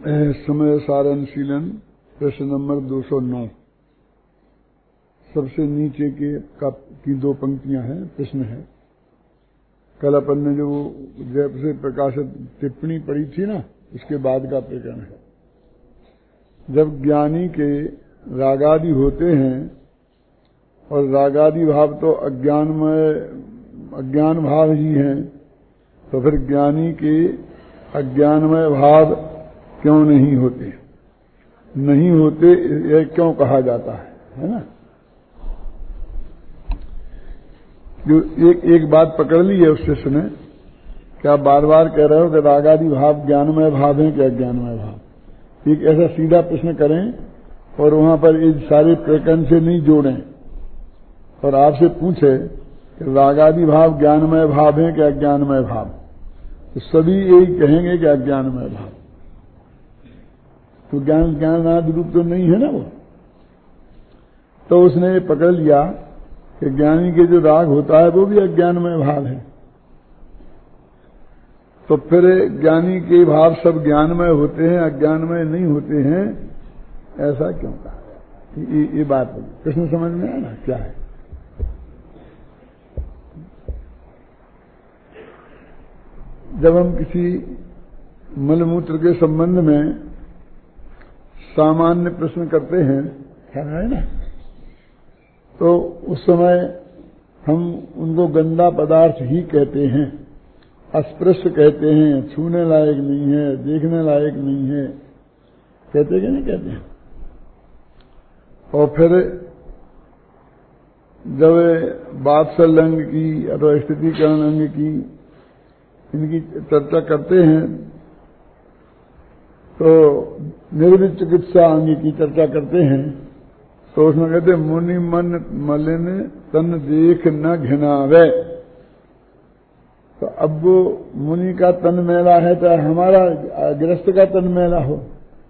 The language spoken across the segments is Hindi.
समय सारणशीलन प्रश्न नंबर 209 सबसे नीचे की दो पंक्तियां हैं, प्रश्न है। कल अपन ने जो जब से प्रकाशित टिप्पणी पढ़ी थी ना, उसके बाद का प्रकरण है। जब ज्ञानी के रागादि होते हैं और रागादि भाव तो अज्ञान भाव ही हैं, तो फिर ज्ञानी के अज्ञानमय भाव क्यों नहीं होते? नहीं होते यह क्यों कहा जाता है ना? जो एक बात पकड़ ली है उस शिष्य ने, क्या बार बार कह रहे हो कि रागादि भाव ज्ञानमय भाव है क्या अज्ञानमय भाव? एक ऐसा सीधा प्रश्न करें और वहां पर इस सारे प्रकरण से नहीं जोड़ें और आपसे पूछे कि रागादि भाव ज्ञानमय भाव है क्या अज्ञानमय भाव, तो सभी यही कहेंगे कि अज्ञानमय भाव। तो ज्ञानादि रूप तो नहीं है ना वो। तो उसने पकड़ लिया कि ज्ञानी के जो राग होता है वो भी अज्ञानमय भाव है। तो फिर ज्ञानी के भाव सब ज्ञानमय होते हैं, अज्ञानमय नहीं होते हैं, ऐसा क्यों कहा? ये बात प्रश्न समझ में आया ना क्या है? जब हम किसी मलमूत्र के संबंध में सामान्य प्रश्न करते हैं, ख्याल है ना, तो उस समय हम उनको गंदा पदार्थ ही कहते हैं, अस्पृश्य कहते हैं, छूने लायक नहीं है, देखने लायक नहीं है, कहते कि नहीं कहते हैं? और फिर जब वात्सल अंग की अथवा स्थितिकरण अंग की इनकी चर्चा करते हैं तो निर्वित चिकित्सा अंग की चर्चा करते हैं, तो उसमें कहते मुनि मन मलिन तन देख न घिनावे। तो अब वो मुनि का तन मैला है चाहे हमारा गृहस्थ का तन मैला हो,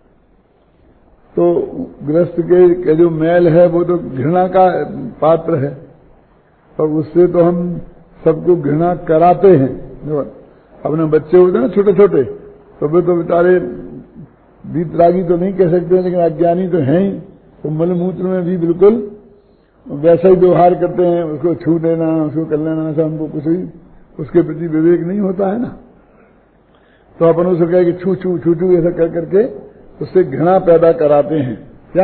तो गृहस्थ के जो मैल है वो तो घृणा का पात्र है, और उससे तो हम सबको घृणा कराते हैं। अपने बच्चे होते हैं ना छोटे छोटे, तो वे तो बेचारे वीतरागी तो नहीं कह सकते, लेकिन अज्ञानी तो हैं ही, तो मलमूत्र में भी बिल्कुल वैसा ही व्यवहार करते हैं, उसको छू लेना, उसको कर लेना, ऐसा हमको कुछ भी उसके प्रति विवेक नहीं होता है ना। तो अपन उसको कहे कि छू छू छू छू ऐसा कर करके उससे घृणा पैदा कराते हैं। क्या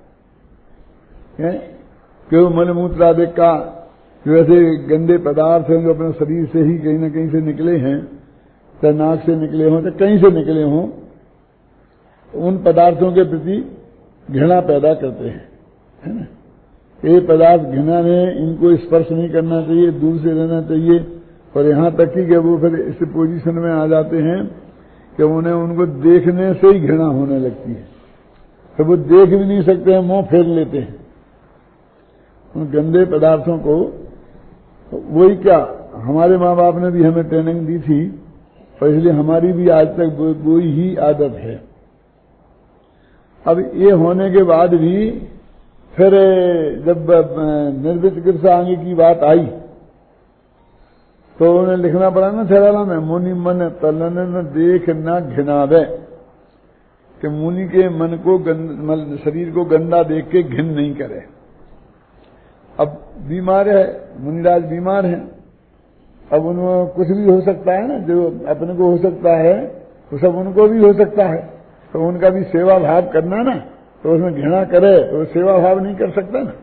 क्यों? मलमूत्र आदि का जो ऐसे गंदे पदार्थ हैं जो अपने शरीर से ही कहीं न कहीं से निकले हैं, चाहे नाक से निकले हों चाहे कहीं से निकले हों, उन पदार्थों के प्रति घृणा पैदा करते हैं, है ना। ये पदार्थ घृणा में इनको स्पर्श नहीं करना चाहिए, दूर से रहना चाहिए, और यहां तक कि वो फिर इस पोजीशन में आ जाते हैं कि उन्हें उनको देखने से ही घृणा होने लगती है, तो वो देख भी नहीं सकते हैं, मुंह फेर लेते हैं उन गंदे पदार्थों को। वही क्या, हमारे माँ बाप ने भी हमें ट्रेनिंग दी थी, और इसलिए हमारी भी आज तक वही ही आदत है। अब ये होने के बाद भी फिर जब निर्वित चिकित्सा अंग की बात आई तो उन्हें लिखना पड़ा ना थैलाला में, मुनि मन तलन न देख न घिनावे, कि मुनि के मन को शरीर को गंदा देख के घिन नहीं करे। अब बीमार है, मुनिराज बीमार हैं, अब उनको कुछ भी हो सकता है ना, जो अपने को हो सकता है वो सब उनको भी हो सकता है, तो उनका भी सेवा भाव करना ना, तो उसमें घृणा करे तो सेवा भाव नहीं कर सकता ना।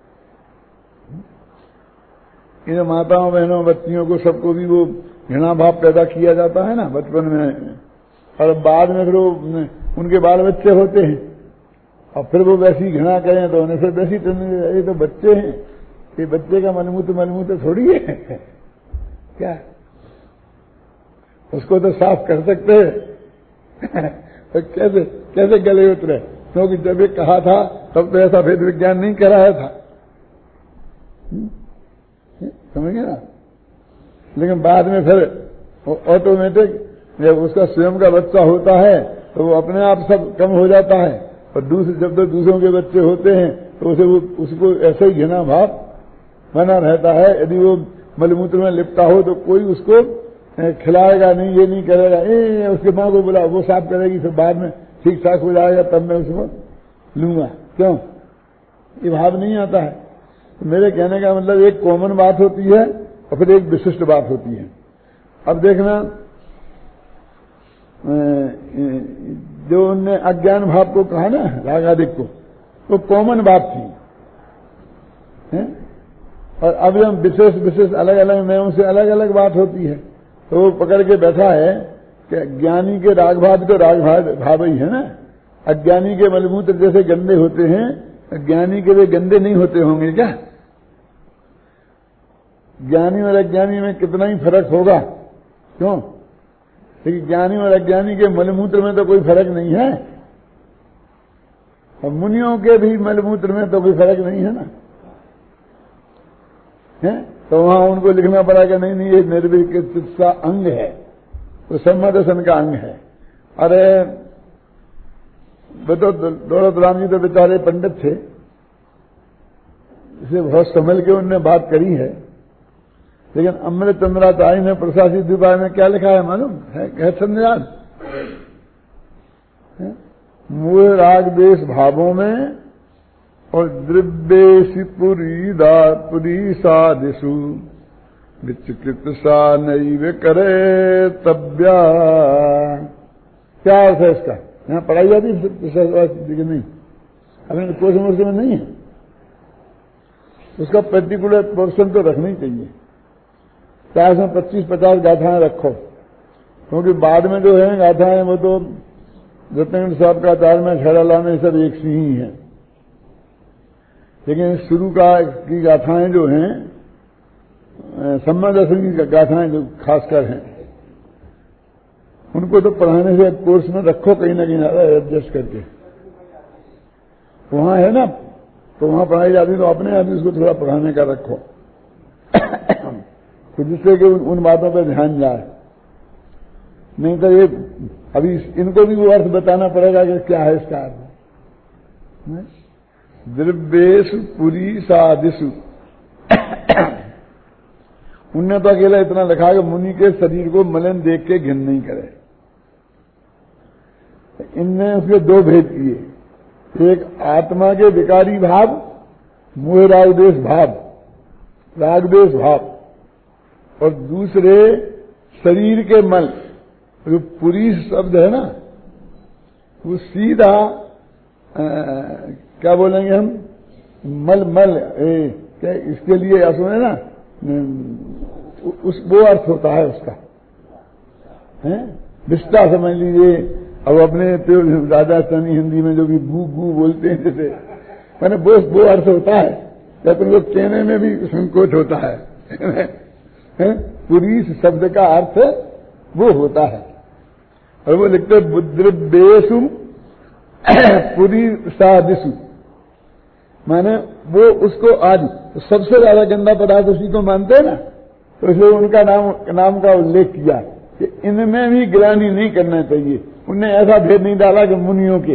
इन माताओं बहनों बच्चियों को सबको भी वो घृणा भाव पैदा किया जाता है ना बचपन में, और बाद में फिर उनके बाल बच्चे होते हैं और फिर वो वैसी घृणा करें तो उन्हें फिर वैसी ये तो बच्चे हैं, ये बच्चे का मलमूत्र थोड़ी है क्या, उसको तो साफ कर सकते हैं। तो कैसे गले उतरे, क्योंकि जब ये कहा था तब तो ऐसा भेद विज्ञान नहीं कराया था, समझ गए ना। लेकिन बाद में फिर ऑटोमेटिक जब उसका स्वयं का बच्चा होता है तो वो अपने आप सब कम हो जाता है, और जब तक दूसरों के बच्चे होते हैं तो उसको ऐसा ही घृणा भाव बना रहता है। यदि वो मलमूत्र में लिपटा हो तो कोई उसको खिलाएगा नहीं, ये नहीं करेगा, उसके माँ को बुला, वो साफ करेगी, फिर बाद में ठीक ठाक हो जाएगा, तब मैं उसको लूंगा। क्यों? ये भाव नहीं आता है। तो मेरे कहने का मतलब एक कॉमन बात होती है और फिर एक विशिष्ट बात होती है। अब देखना, जो उनने अज्ञान भाव को कहा ना, रागादिक को, वो कॉमन बात थी है? और अब हम विशेष विशेष अलग अलग नयों से अलग अलग बात होती है। तो वो पकड़ के बैठा है कि ज्ञानी के राग भाव तो राग भाव ही है ना। अज्ञानी के मलमूत्र जैसे गंदे होते हैं, ज्ञानी के वे गंदे नहीं होते होंगे क्या? ज्ञानी और अज्ञानी में कितना ही फर्क होगा। क्यों? लेकिन ज्ञानी और अज्ञानी के मलमूत्र में तो कोई फर्क नहीं है, और मुनियों के भी मलमूत्र में तो कोई फर्क नहीं है ना, है? तो वहां उनको लिखना पड़ा कि नहीं ये निर्विकल्प का अंग है, वो सम्मदर्शन का अंग है। अरे वो तो दौलतराम जी तो बेचारे पंडित थे, इसे बहुत संभल के उनने बात करी है। लेकिन अमृत चंद्राचार्य ने प्रशासित विभाग में क्या लिखा है मालूम है? संन्यास मूल राग देश भावों में और द्रव्येशि पुरी सादिशु विचिकित सा नैव करे तब्या। क्या अर्थ है इसका? यहां पढ़ाई जाती है नहीं, अभी कोर्स में नहीं है। उसका पर्टिकुलर पोर्शन तो रखना ही चाहिए, चाहे उसमें 25-50 गाथाएं रखो, क्योंकि बाद में जो है गाथाएं वो तो रत्नगंज साहब का तार में खैराला में सब एक सी ही है। लेकिन शुरू की गाथाएं जो हैं, सम्मदर्शन की गाथाएं जो खासकर हैं, उनको तो पढ़ाने से कोर्स में रखो कहीं ना कहीं एडजस्ट करके। वहां है ना, तो वहां पढ़ाई जाती, तो अपने आप उसको थोड़ा पढ़ाने का रखो, तो जिससे कि उन बातों पर ध्यान जाए। नहीं तो ये अभी इनको भी वो अर्थ बताना पड़ेगा कि क्या है इसका अर्थ। द्रव्येषु पुरी सादिशु, उनने तो अकेला इतना लिखा कि मुनि के शरीर को मलिन देख के घिन नहीं करे। इनने उसके दो भेद किए, एक आत्मा के विकारी भाव, मोह रागद्वेष भाव, रागद्वेष भाव, और दूसरे शरीर के मल। जो पुरी शब्द है ना, वो सीधा क्या बोलेंगे हम, मल मल क्या इसके लिए असो है ना, उस वो अर्थ होता है उसका, है विस्ता समझ लीजिए। अब अपने तो राजस्थानी हिंदी में जो भी गू गू बोलते हैं, जैसे मैंने वो अर्थ होता है, लेकिन वो कहने में भी संकोच होता है। पुरी शब्द का अर्थ वो होता है, और वो लिखते बुद्रव्येषु पुरी सादिशु, माने वो उसको आज सबसे ज्यादा गंदा पदार्थ उसी को मानते हैं ना, तो इसलिए उनका नाम का उल्लेख किया कि इनमें भी गिलानी नहीं करना चाहिए। उनने ऐसा भेद नहीं डाला कि मुनियों के,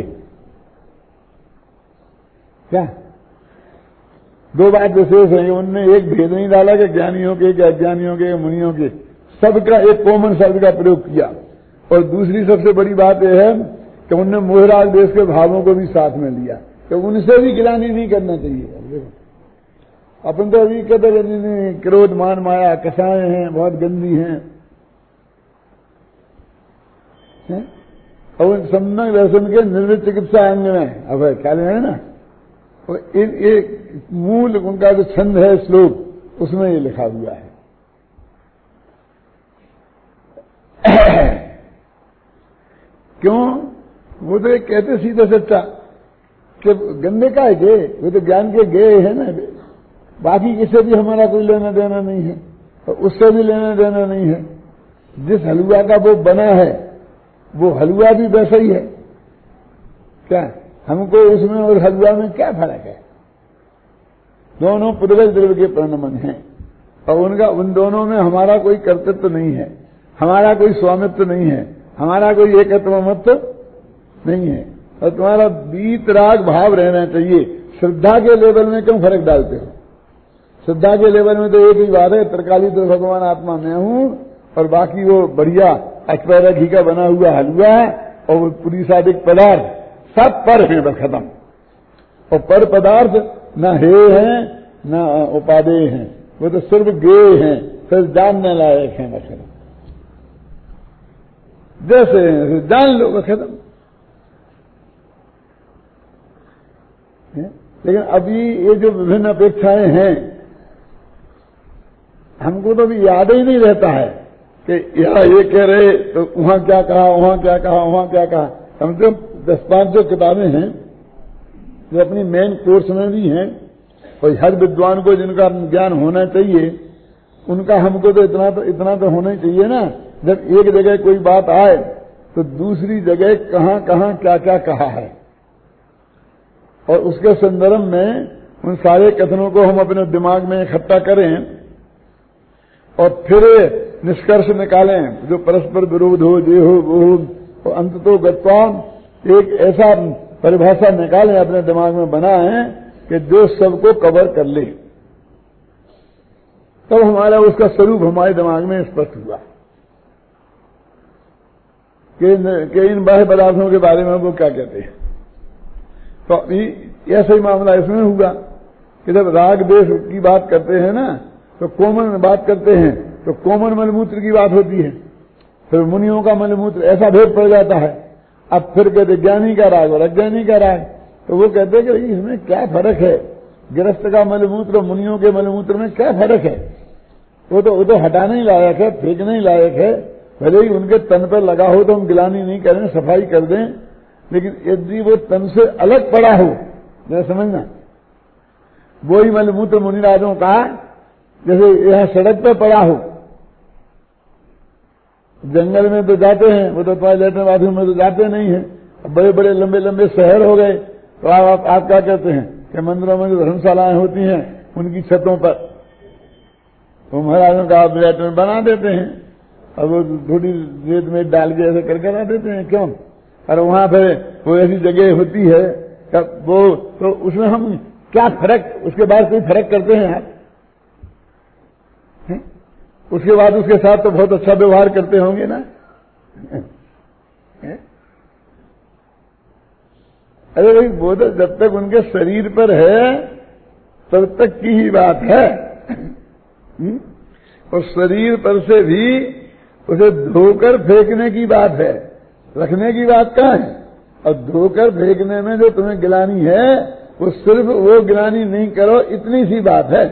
क्या दो बात विशेष है, उनने एक भेद नहीं डाला कि ज्ञानियों के, अज्ञानियों के, मुनियों के, सबका एक कॉमन शब्द का प्रयोग किया। और दूसरी सबसे बड़ी बात यह है कि उनने मोहराग देश के भावों को भी साथ में लिया, तो उनसे भी गिलानी नहीं करना चाहिए। अपन तो अभी कहते हैं क्रोध मान माया कसाएं हैं, बहुत गंदी हैं, और सम्यक दर्शन के निर्मित चिकित्सा अंग में अब ख्याल है ना, एक मूल उनका जो छंद है श्लोक, उसमें ये लिखा हुआ है। क्यों? वो तो एक कहते सीधा सच्चा कि गंदे का है गे, वो तो ज्ञान के गे है ना, बाकी किसी भी हमारा कोई लेना देना नहीं है, और उससे भी लेना देना नहीं है। जिस हलवा का वो बना है, वो हलवा भी वैसा ही है। क्या हमको उसमें और हलवा में क्या फर्क है? दोनों पूर्वज द्रव्य के परिणमन हैं, और उनका उन दोनों में हमारा कोई कर्तृत्व नहीं है, हमारा कोई स्वामित्व नहीं है, हमारा कोई एकत्वमत्व नहीं है। और तुम्हारा वीतराग भाव रहना चाहिए। श्रद्धा के लेवल में क्यों फर्क डालते हो? श्रद्धा के लेवल में तो एक ही बात है, त्रिकाली तो भगवान आत्मा मैं हूं, और बाकी वो बढ़िया अचपैरा घी का बना हुआ हलवा और वो पूरी सादिक पदार्थ सब पर है खत्म। और पर पदार्थ न हे हैं न उपादेय हैं, वो तो सिर्फ गेय हैं, फिर जानने लायक हैं खत्म। जैसे जान लो खत्म। लेकिन अभी ये जो विभिन्न अपेक्षाएं हैं हमको तो अभी याद ही नहीं रहता है कि यहाँ ये कह रहे तो वहां क्या कहा, वहां क्या कहा, वहां क्या कहा। हम तो 10-5 जो किताबें हैं जो अपनी मेन कोर्स में भी हैं और हर विद्वान को जिनका ज्ञान होना चाहिए उनका हमको तो इतना तो होना ही चाहिए ना। जब एक जगह कोई बात आए तो दूसरी जगह कहां कहां क्या क्या कहा है और उसके संदर्भ में उन सारे कथनों को हम अपने दिमाग में इकट्ठा करें और फिर निष्कर्ष निकालें जो परस्पर विरोध हो, ये हो, वो हो, तो अंत तो गत्वाम एक ऐसा परिभाषा निकालें, अपने दिमाग में बनाएं कि जो सबको कवर कर ले। तब हमारा उसका स्वरूप हमारे दिमाग में स्पष्ट हुआ कि इन बाह्य पदार्थों के बारे में वो क्या कहते हैं। तो अभी ऐसा ही मामला इसमें हुआ कि जब राग देश की बात करते हैं ना तो कोमल में बात करते हैं तो कोमल मलमूत्र की बात होती है, फिर मुनियों का मलमूत्र, ऐसा भेद पड़ जाता है। अब फिर कहते ज्ञानी का राग और अज्ञानी का राग, तो वो कहते कि इसमें क्या फर्क है, गृहस्थ का मलमूत्र मुनियों के मलमूत्र में क्या फर्क है। वो तो हटाने ही लायक है, फेंकने ही लायक है। भले ही उनके तन पर लगा हो तो हम गिलानी नहीं करें, सफाई कर दें, लेकिन यदि वो तन से अलग पड़ा हो, जरा समझना, वही मलमूत्र मुनिराजों का जैसे यह सड़क पर पड़ा हो, जंगल में तो जाते हैं, वो तो टॉयलेट में बाथरूम में तो जाते नहीं है। अब बड़े बड़े लंबे लंबे शहर हो गए तो आप क्या कहते हैं कि मंदिरों में जो धर्मशालाएं होती हैं उनकी छतों पर तो महाराजों का आप लैट्रिन बना देते हैं और वो थोड़ी रेत में डाल के ऐसे कर करा देते हैं। क्यों? और वहां पर वो ऐसी जगह होती है वो तो उसमें हम क्या फर्क, उसके बाद कोई फर्क करते हैं आप? उसके बाद उसके साथ तो बहुत अच्छा व्यवहार करते होंगे ना। अरे भाई वो तो जब तक उनके शरीर पर है तब तक की ही बात है। और शरीर पर से भी उसे धोकर फेंकने की बात है, रखने की बात कहाँ है। और धोकर फेंकने में जो तुम्हें गिलानी है वो सिर्फ वो गिलानी नहीं करो, इतनी सी बात है।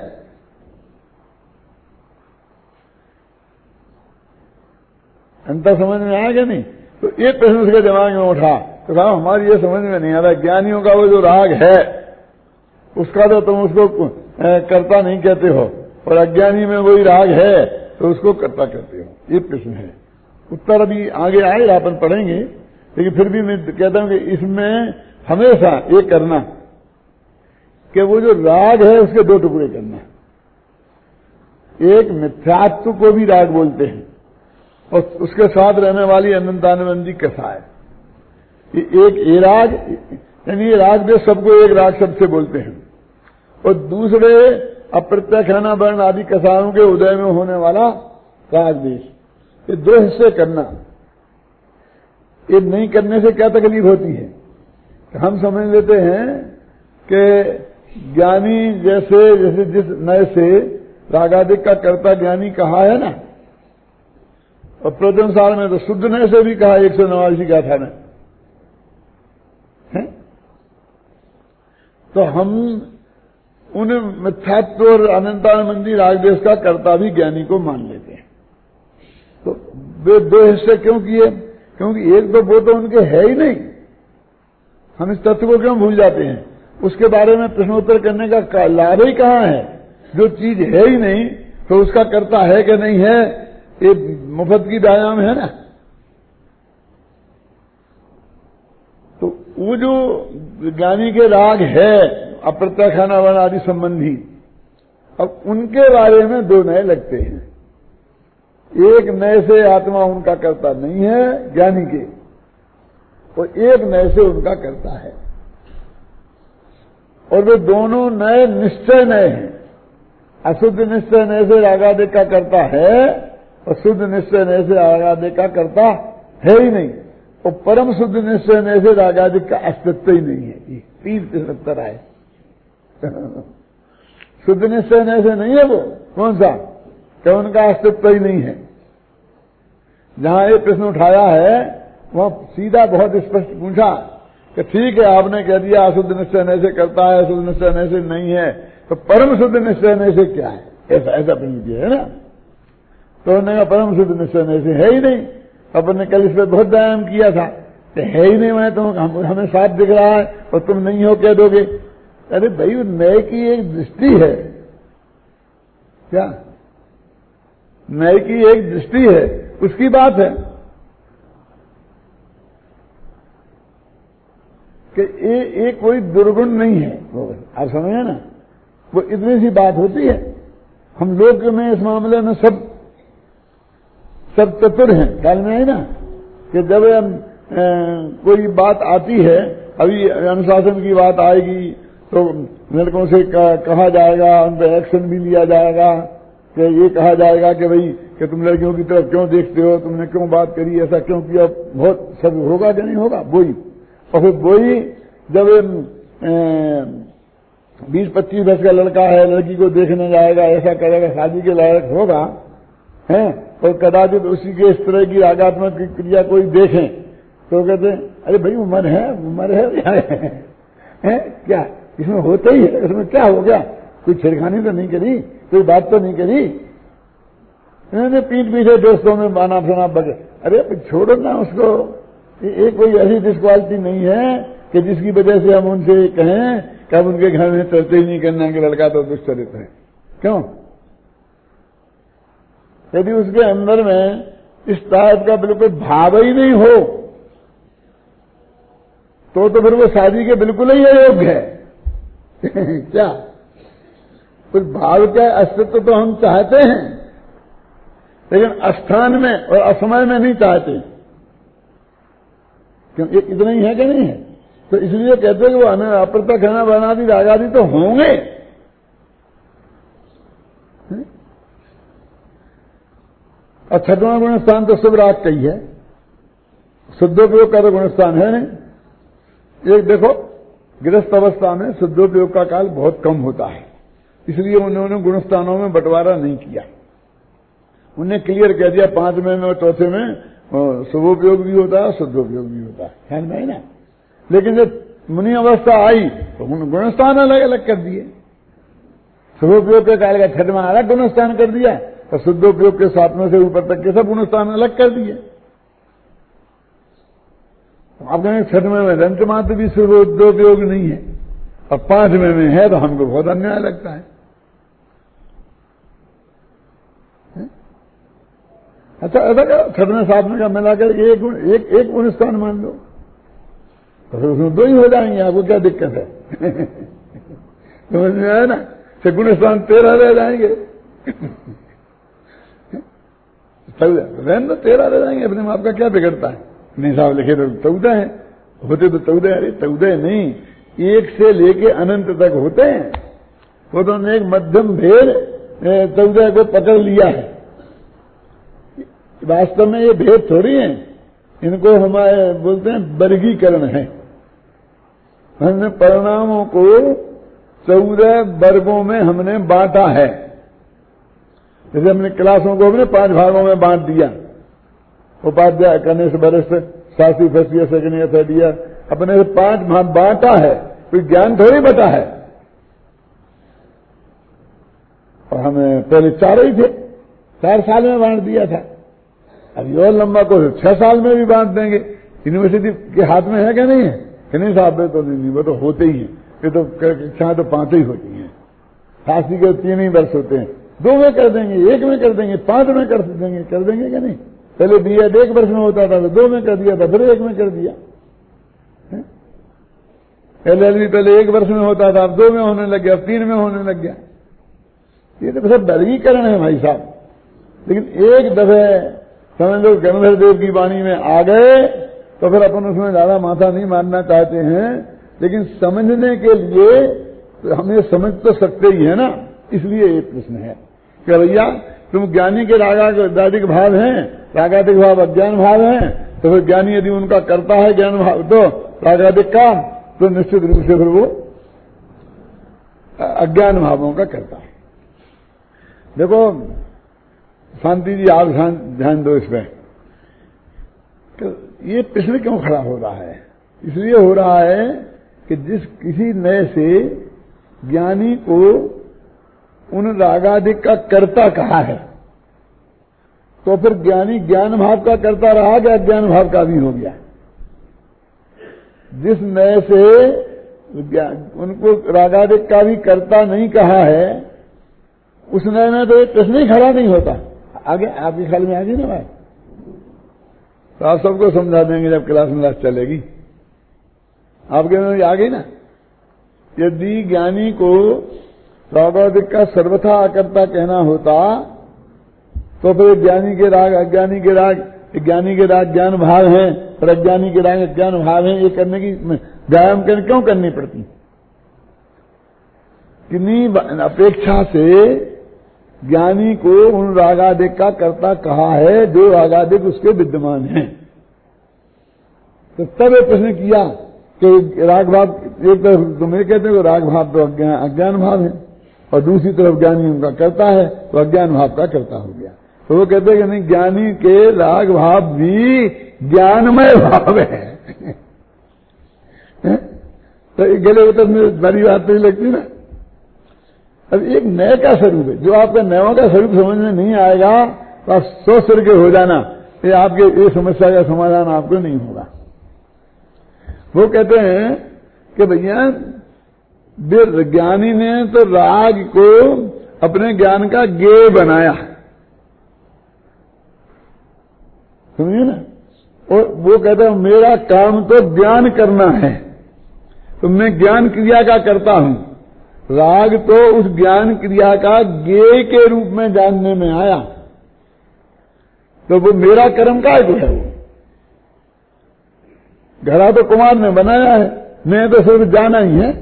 अंतर समझ में आया क्या नहीं? तो ये प्रश्न उसके दिमाग में उठा तो कहा हमारी ये समझ में नहीं आ रहा, ज्ञानियों का वो जो राग है उसका तो तुम उसको कर्ता नहीं कहते हो और अज्ञानी में वही राग है तो उसको कर्ता कहते हो। ये प्रश्न है। उत्तर अभी आगे आएगा, अपन पढ़ेंगे, लेकिन फिर भी मैं कहता हूं कि इसमें हमेशा ये करना कि वो जो राग है उसके 2 टुकड़े करना। एक मिथ्यात्व को भी राग बोलते हैं और उसके साथ रहने वाली अनंतानुबंधी कथा है। एक ये राग, यानी ये राग जो सबको एक राग सबसे बोलते हैं, और दूसरे अप्रत्यक्षाना वर्ण आदि कथाओं के उदय में होने वाला राग देश। ये 2 हिस्से करना। ये नहीं करने से क्या तकलीफ होती है? हम समझ लेते हैं कि ज्ञानी जैसे जिस नए से रागादिक का कर्ता ज्ञानी कहा है ना, और प्रथम साल में तो शुद्ध नए से भी कहा 189 का था ना, तो हम उन मिथ्यात्व और अनंतानुबंधी रागदेश का कर्ता भी ज्ञानी को मान लेते हैं। तो वे 2 हिस्से क्यों किए? क्योंकि एक तो वो तो उनके है ही नहीं, हम इस तथ्य को क्यों भूल जाते हैं? उसके बारे में प्रश्नोत्तर करने का लाभ ही कहां है? जो चीज है ही नहीं तो उसका कर्ता है कि नहीं है, ये मुफ्त की व्यायाम है ना। तो वो जो ज्ञानी के राग है अप्रत्यक्षाना वर्ण आदि संबंधी, अब उनके बारे में 2 नए लगते हैं। एक नए से आत्मा उनका कर्ता नहीं है ज्ञानी के, और एक नए से उनका कर्ता है, और वे दोनों नए निश्चय नए हैं। अशुद्ध निश्चय नए से रागादिक का कर्ता है और शुद्ध निश्चय ऐसे रागादिक का करता है ही नहीं, और परम शुद्ध निश्चय ऐसे रागादिक का अस्तित्व ही नहीं है। ये 3 आए। शुद्ध निश्चय ऐसे नहीं है वो, कौन सा, कि उनका अस्तित्व ही नहीं है। जहां ये प्रश्न उठाया है वहां सीधा बहुत स्पष्ट पूछा कि ठीक है आपने कह दिया शुद्ध निश्चय ऐसे करता है, शुद्ध निश्चय ऐसे नहीं है, तो परम शुद्ध निश्चय ऐसे क्या है, ऐसा प्रश्न किया है ना। तो उन्होंने कहा परम शुद्ध निश्चय ऐसे है ही नहीं। अपन ने कल इस पर बहुत व्यायाम किया था कि है ही नहीं, मैं तो हमें साफ दिख रहा है और तुम नहीं हो कह दोगे। अरे भाई नए की एक दृष्टि है, क्या नए की एक दृष्टि है, उसकी बात है कि ये कोई दुर्गुण नहीं है। आप समझे ना, वो इतनी सी बात होती है। हम लोग में इस मामले में सब चतुर हैं, ख्याल में है ना, कि जब कोई बात आती है, अभी अनुशासन की बात आएगी तो लड़कों से कहा जाएगा, उन पर एक्शन भी लिया जाएगा, कि ये कहा जाएगा कि भाई कि तुम लड़कियों की तरफ क्यों देखते हो, तुमने क्यों बात करी, ऐसा क्यों किया, बहुत सब होगा कि नहीं होगा वही। और फिर वही जब 20-25 वर्ष का लड़का है, लड़की को देखने जाएगा, ऐसा करेगा, शादी के लायक होगा है, और कदाचित उसी के इस तरह की रागात्मक क्रिया कोई देखें तो कहते हैं अरे भाई उम्र है क्या, इसमें होता ही है, इसमें क्या हो गया, कोई छेड़खानी तो नहीं करी, कोई बात तो नहीं करी। इन्होंने पीठ पीछे दोस्तों में माना सुना बगे, अरे छोड़ो ना उसको, ये कोई ऐसी डिस्क्वालिटी नहीं है कि जिसकी वजह से हम उनसे कहें कि अब उनके घर में चलते ही नहीं करना कि लड़का तो दुष्चरित्र है। क्यों? यदि उसके अंदर में इस टाइप का बिल्कुल भाव ही नहीं हो तो फिर वो शादी के बिल्कुल ही अयोग्य है। क्या कुछ भाव का अस्तित्व तो हम चाहते हैं, लेकिन अस्थान में और असमय में नहीं चाहते। क्यों? इतना ही है कि नहीं है? तो इसलिए कहते हैं कि वो अप्रत्यक्ष है ना वर्णादि रागादि तो होंगे। और 6वां गुणस्थान तो शुभ राग का ही है, शुद्धोपयोग का तो गुणस्थान है नहीं। एक देखो गृहस्थ अवस्था में शुद्धोपयोग का काल बहुत कम होता है, इसलिए उन्होंने गुणस्थानों में बंटवारा नहीं किया। उन्हें क्लियर कह दिया 5 में और 4थे में शुभोपयोग भी होता है, शुद्धोपयोग भी होता है, ख्याल में है ना। लेकिन जब मुनि अवस्था आई तो उन्होंने गुणस्थान अलग अलग कर दिए। शुभोपयोग के काल का 6वां अलग गुणस्थान कर दिया और शुद्धोपयोग के 7वें से ऊपर तक के सब गुणस्थान अलग कर दिए। आपने 6वें में रंत मात्र भी शुभोपयोग नहीं है और 5वें में है, तो हमको बहुत अन्याय लगता है। अच्छा ऐसा 6वें 7वें का मिलाकर एक गुणस्थान मान लो तो फिर उसमें 2 ही हो जाएंगे, आपको क्या दिक्कत है? समझ में आया ना, गुणस्थान 13 रह जाएंगे। रहन तो 13 रह जाएंगे, अपने में आपका क्या बिगड़ता है? नहीं साहब लिखे तो 14 है, होते तो 14, अरे 14 नहीं, 1 से लेके अनंत तक होते हैं। वो तो एक मध्यम भेद 14 को पकड़ लिया है। वास्तव में ये भेद थोड़ी है, इनको हमारे बोलते हैं वर्गीकरण है। हमने परिणामों को 14 वर्गों में हमने बांटा है। जैसे हमने क्लासों को हमने 5 भागों में बांट दिया, उपाध्याय कनिष्ठ वरिष्ठ शास्त्री first year second year third year, अपने 5 भाग बांटा है, कोई ज्ञान थोड़ी बटा है। और हमें पहले 4 ही थे, 4 साल में बांट दिया था, अभी और लंबा को 6 साल में भी बांट देंगे। यूनिवर्सिटी के हाथ में है क्या नहीं है? कि नहीं साहब तो नहीं, वो तो होते ही हैं, ये तो कक्षाएं तो 5 ही होती हैं, शास्त्री के 3 ही वर्ष होते हैं। 2 में कर देंगे, 1 में कर देंगे, 5 में कर देंगे क्या नहीं? पहले बीएड 1 वर्ष में होता था तो 2 में कर दिया था, फिर 1 में कर दिया। LLB पहले 1 वर्ष में होता था, अब 2 में होने लग गया, 3 में होने लग गया। ये तो सब वर्गीकरण है भाई साहब। लेकिन एक दफे समझ लो गंधर्व देव की वाणी में आ गए तो फिर अपन उसमें ज्यादा माथा नहीं मारना चाहते हैं, लेकिन समझने के लिए हमें समझ तो सकते ही है ना, इसलिए ये प्रश्न है कि भैया तुम ज्ञानी के रागादिक भाव हैं, रागादिक भाव अज्ञान भाव हैं, तो फिर ज्ञानी यदि उनका करता है ज्ञान भाव तो रागादिक काम, तो निश्चित रूप से फिर वो अज्ञान भावों का करता है। देखो शांति जी, आप ध्यान दो इसमें, तो ये प्रश्न क्यों खड़ा हो रहा है? इसलिए हो रहा है कि जिस किसी नए से ज्ञानी को उन रागादिक का कर्ता कहा है, तो फिर ज्ञानी ज्ञान भाव का कर्ता रहा कि अज्ञान भाव का भी हो गया? जिस नए से उनको रागादिक का भी कर्ता नहीं कहा है, उस नए में तो ये प्रश्न ही खड़ा नहीं होता। आगे आपके ख्याल में आ गई ना बात? तो आप सबको समझा देंगे जब क्लास में चलेगी। आपके में आ गई ना? यदि ज्ञानी को रागादिक का सर्वथा अकर्ता कहना होता, तो फिर ज्ञानी के राग, अज्ञानी के राग, ज्ञानी के राग ज्ञान भाव हैं और अज्ञानी के राग अज्ञान भाव हैं, ये करने की व्यायाम क्यों करनी पड़ती? किन्हीं अपेक्षा से ज्ञानी को उन रागादिक का कर्ता कहा है जो रागादिक उसके विद्यमान हैं। तो तब ये प्रश्न किया कि राग भाव, एक तरफ तो मेरे कहते हैं राग भाव तो अज्ञान भाव है और दूसरी तरफ ज्ञानी उनका करता है, तो अज्ञान भाव का कर्ता हो गया। तो वो कहते हैं कि नहीं, ज्ञानी के राग भाव भी ज्ञानमय भाव है। तो गले उतर में बड़ी बात नहीं लगती ना। अब एक नए का स्वरूप है, जो आपका नयों का स्वरूप समझ में नहीं आएगा तो आप सोच सिर के हो जाना, ये आपके ये समस्या का समाधान आपको नहीं होगा। वो कहते हैं कि भैया ज्ञानी ने तो राग को अपने ज्ञान का गेय बनाया, समझिए ना। और वो कहते हैं मेरा काम तो ज्ञान करना है, तो मैं ज्ञान क्रिया का करता हूं। राग तो उस ज्ञान क्रिया का गेय के रूप में जानने में आया, तो वो मेरा कर्म का है। वो घड़ा तो कुमार ने बनाया है, मैं तो सिर्फ जाना ही है।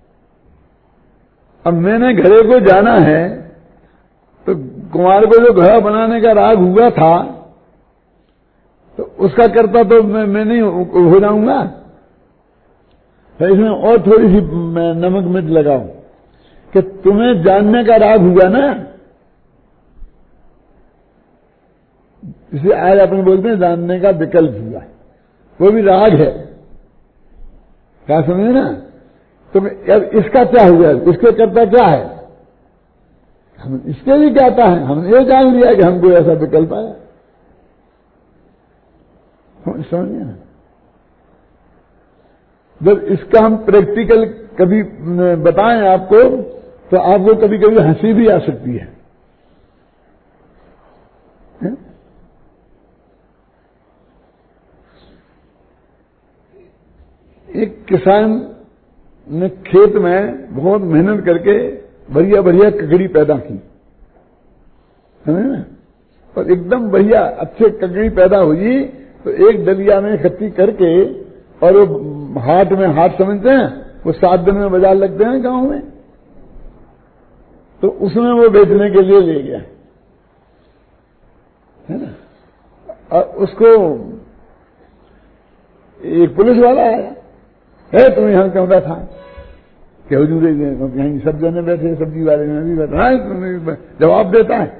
अब मैंने घड़े को जाना है, तो कुमार को जो घड़ा बनाने का राग हुआ था, तो उसका कर्ता तो मैं नहीं हो जाऊंगा। तो इसमें और थोड़ी सी नमक मिर्च लगाओ कि तुम्हें जानने का राग हुआ ना, इसे आज अपन बोलते हैं जानने का विकल्प हुआ, वो भी राग है। क्या समझे ना? तो अब इसका क्या हुआ, इसके कर्ता क्या है? हम इसके भी कहता है, हमने ये जान लिया कि हमको ऐसा विकल्प आया। समझिए ना, जब इसका हम प्रैक्टिकल कभी बताएं आपको, तो आपको कभी कभी हंसी भी आ सकती है। एक किसान ने खेत में बहुत मेहनत करके बढ़िया बढ़िया ककड़ी पैदा की, है ना, और एकदम बढ़िया अच्छे ककड़ी पैदा हुई, तो एक डलिया में इकट्ठी करके, और वो हाट में, हाट समझते हैं, वो 7 दिन में बाजार लगते हैं गांव में, तो उसमें वो बेचने के लिए ले गया, है ना। और उसको एक पुलिस वाला आया, है तुम यहां क्यों बैठा? कि हुजूर यहीं सब जने बैठे, सब्जी वाले में भी बैठा है, तुम्हें जवाब देता है।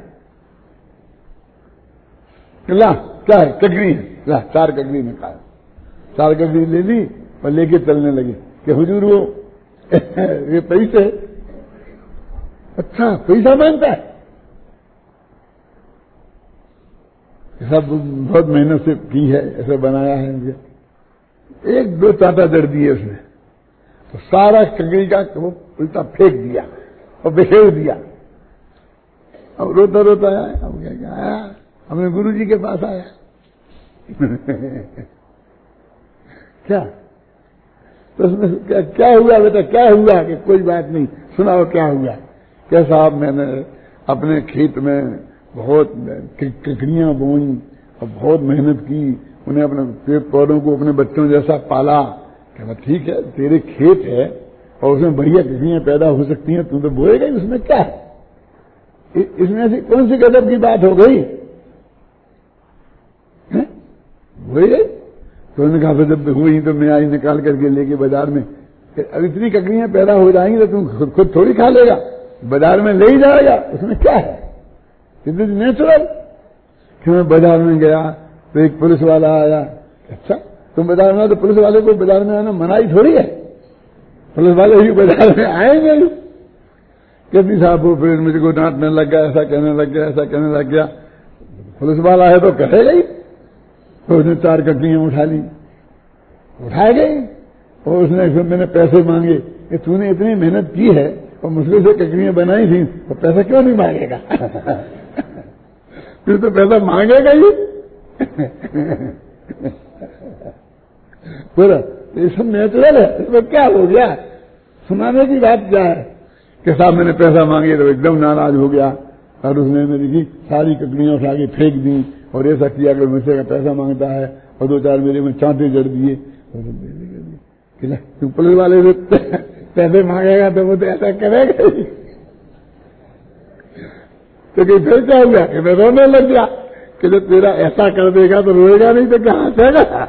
ला क्या है? ककड़ी है, ला 4 ककड़ी निकाल। 4 ककड़ी ले ली और लेके चलने लगे कि हुजूर वो ये पैसे। अच्छा पैसा मांगता है? सब बहुत मेहनत से की है, ऐसे बनाया है मुझे। 1-2 चाटा जड़ दिए उसने, तो सारा ककड़ी का वो उल्टा फेंक दिया और बिखेर दिया। अब रोता रोता आया, अब क्या आया, हमें गुरुजी के पास आया। क्या तो उसमें क्या हुआ बेटा, क्या हुआ? कि कोई बात नहीं, सुनाओ क्या हुआ। क्या साहब, मैंने अपने खेत में बहुत ककड़ियां बोई और बहुत मेहनत की, उन्हें अपने पेड़ पौधों को अपने बच्चों जैसा पाला। कहना ठीक है, तेरे खेत है और उसमें बढ़िया ककड़ियां पैदा हो सकती हैं, तुम तो बोएगा ही, उसमें क्या है? इसमें ऐसी कौन सी गजब की बात हो गई? वही है। तो उन्होंने कहा जब हुई तो मैं आई निकाल करके लेके बाजार में, अब इतनी ककड़ियां पैदा हो जाएंगी तो तुम खुद थोड़ी खा लेगा, बाजार में ले ही जाएगा, उसमें क्या है? It is natural. कि मैं बाजार में गया तो एक पुलिस वाला आया, अच्छा तुम बाजार में, तो पुलिस वाले को बाजार में आना मनाही थोड़ी है, पुलिस वाले ही बाजार में आएंगे। कहती साहब वो फिर मुझको डांटने लग गया, ऐसा कहने लग गया, ऐसा कहने लग गया। पुलिस वाला है तो कहेगा ही। तो उसने 4 ककड़ियां उठा ली, उठाए गई, और उसने फिर मैंने पैसे मांगे कि तूने इतनी मेहनत की है और मुश्किल से ककड़ियां बनाई थी तो पैसा क्यों नहीं मांगेगा? फिर तो पैसा मांगेगा ही। पूरा ये सब नेचुरल है, इसमें क्या हो गया? सुनाने की बात क्या है कि साहब मैंने पैसा मांगे तो एकदम नाराज हो गया और उसने मेरी सारी ककड़ियां उठा के फेंक दी और ऐसा किया कि मुझसे का पैसा मांगता है और 2-4 मेरे में चांटे जड़ दिए। तुम पुलिस वाले से पैसे मांगेगा तो वो तो ऐसा करेगा ही। तो कि फिर क्या हुआ कि मैं रोने लग गया कि जब तेरा ऐसा कर देगा तो रोएगा नहीं तो क्या हंसेगा?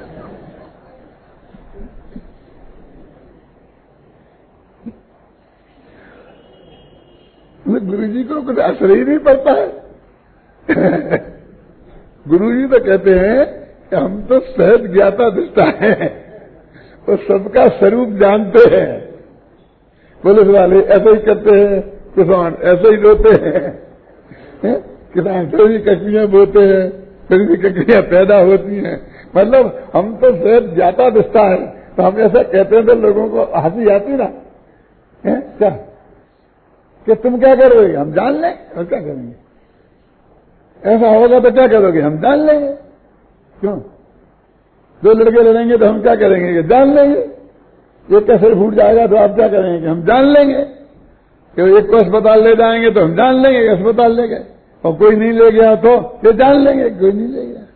गुरु जी को कुछ असर ही नहीं पड़ता है। गुरु जी तो कहते हैं कि हम तो सहज ज्ञाता दृष्टा है और सबका स्वरूप जानते हैं। पुलिस वाले ऐसे ही करते हैं, किसान ऐसे ही रोते हैं, किसान फिर भी ककड़ियां बोते हैं, फिर भी ककड़ियां पैदा होती हैं। मतलब हम तो सहज ज्ञाता दृष्टा है, तो हम ऐसा कहते हैं तो लोगों को हंसी आती ना, क्या कि तुम क्या करोगे? हम जान लें और क्या करेंगे? ऐसा होगा तो क्या करोगे? हम जान लेंगे। क्यों? 2 लड़के लड़ेंगे तो हम क्या करेंगे? जान लेंगे। एक का सिर फूट जाएगा तो आप क्या करेंगे? हम जान लेंगे। कि एक को अस्पताल ले जाएंगे तो हम जान लेंगे अस्पताल ले गए, और कोई नहीं ले गया तो ये जान लेंगे कोई नहीं ले गया।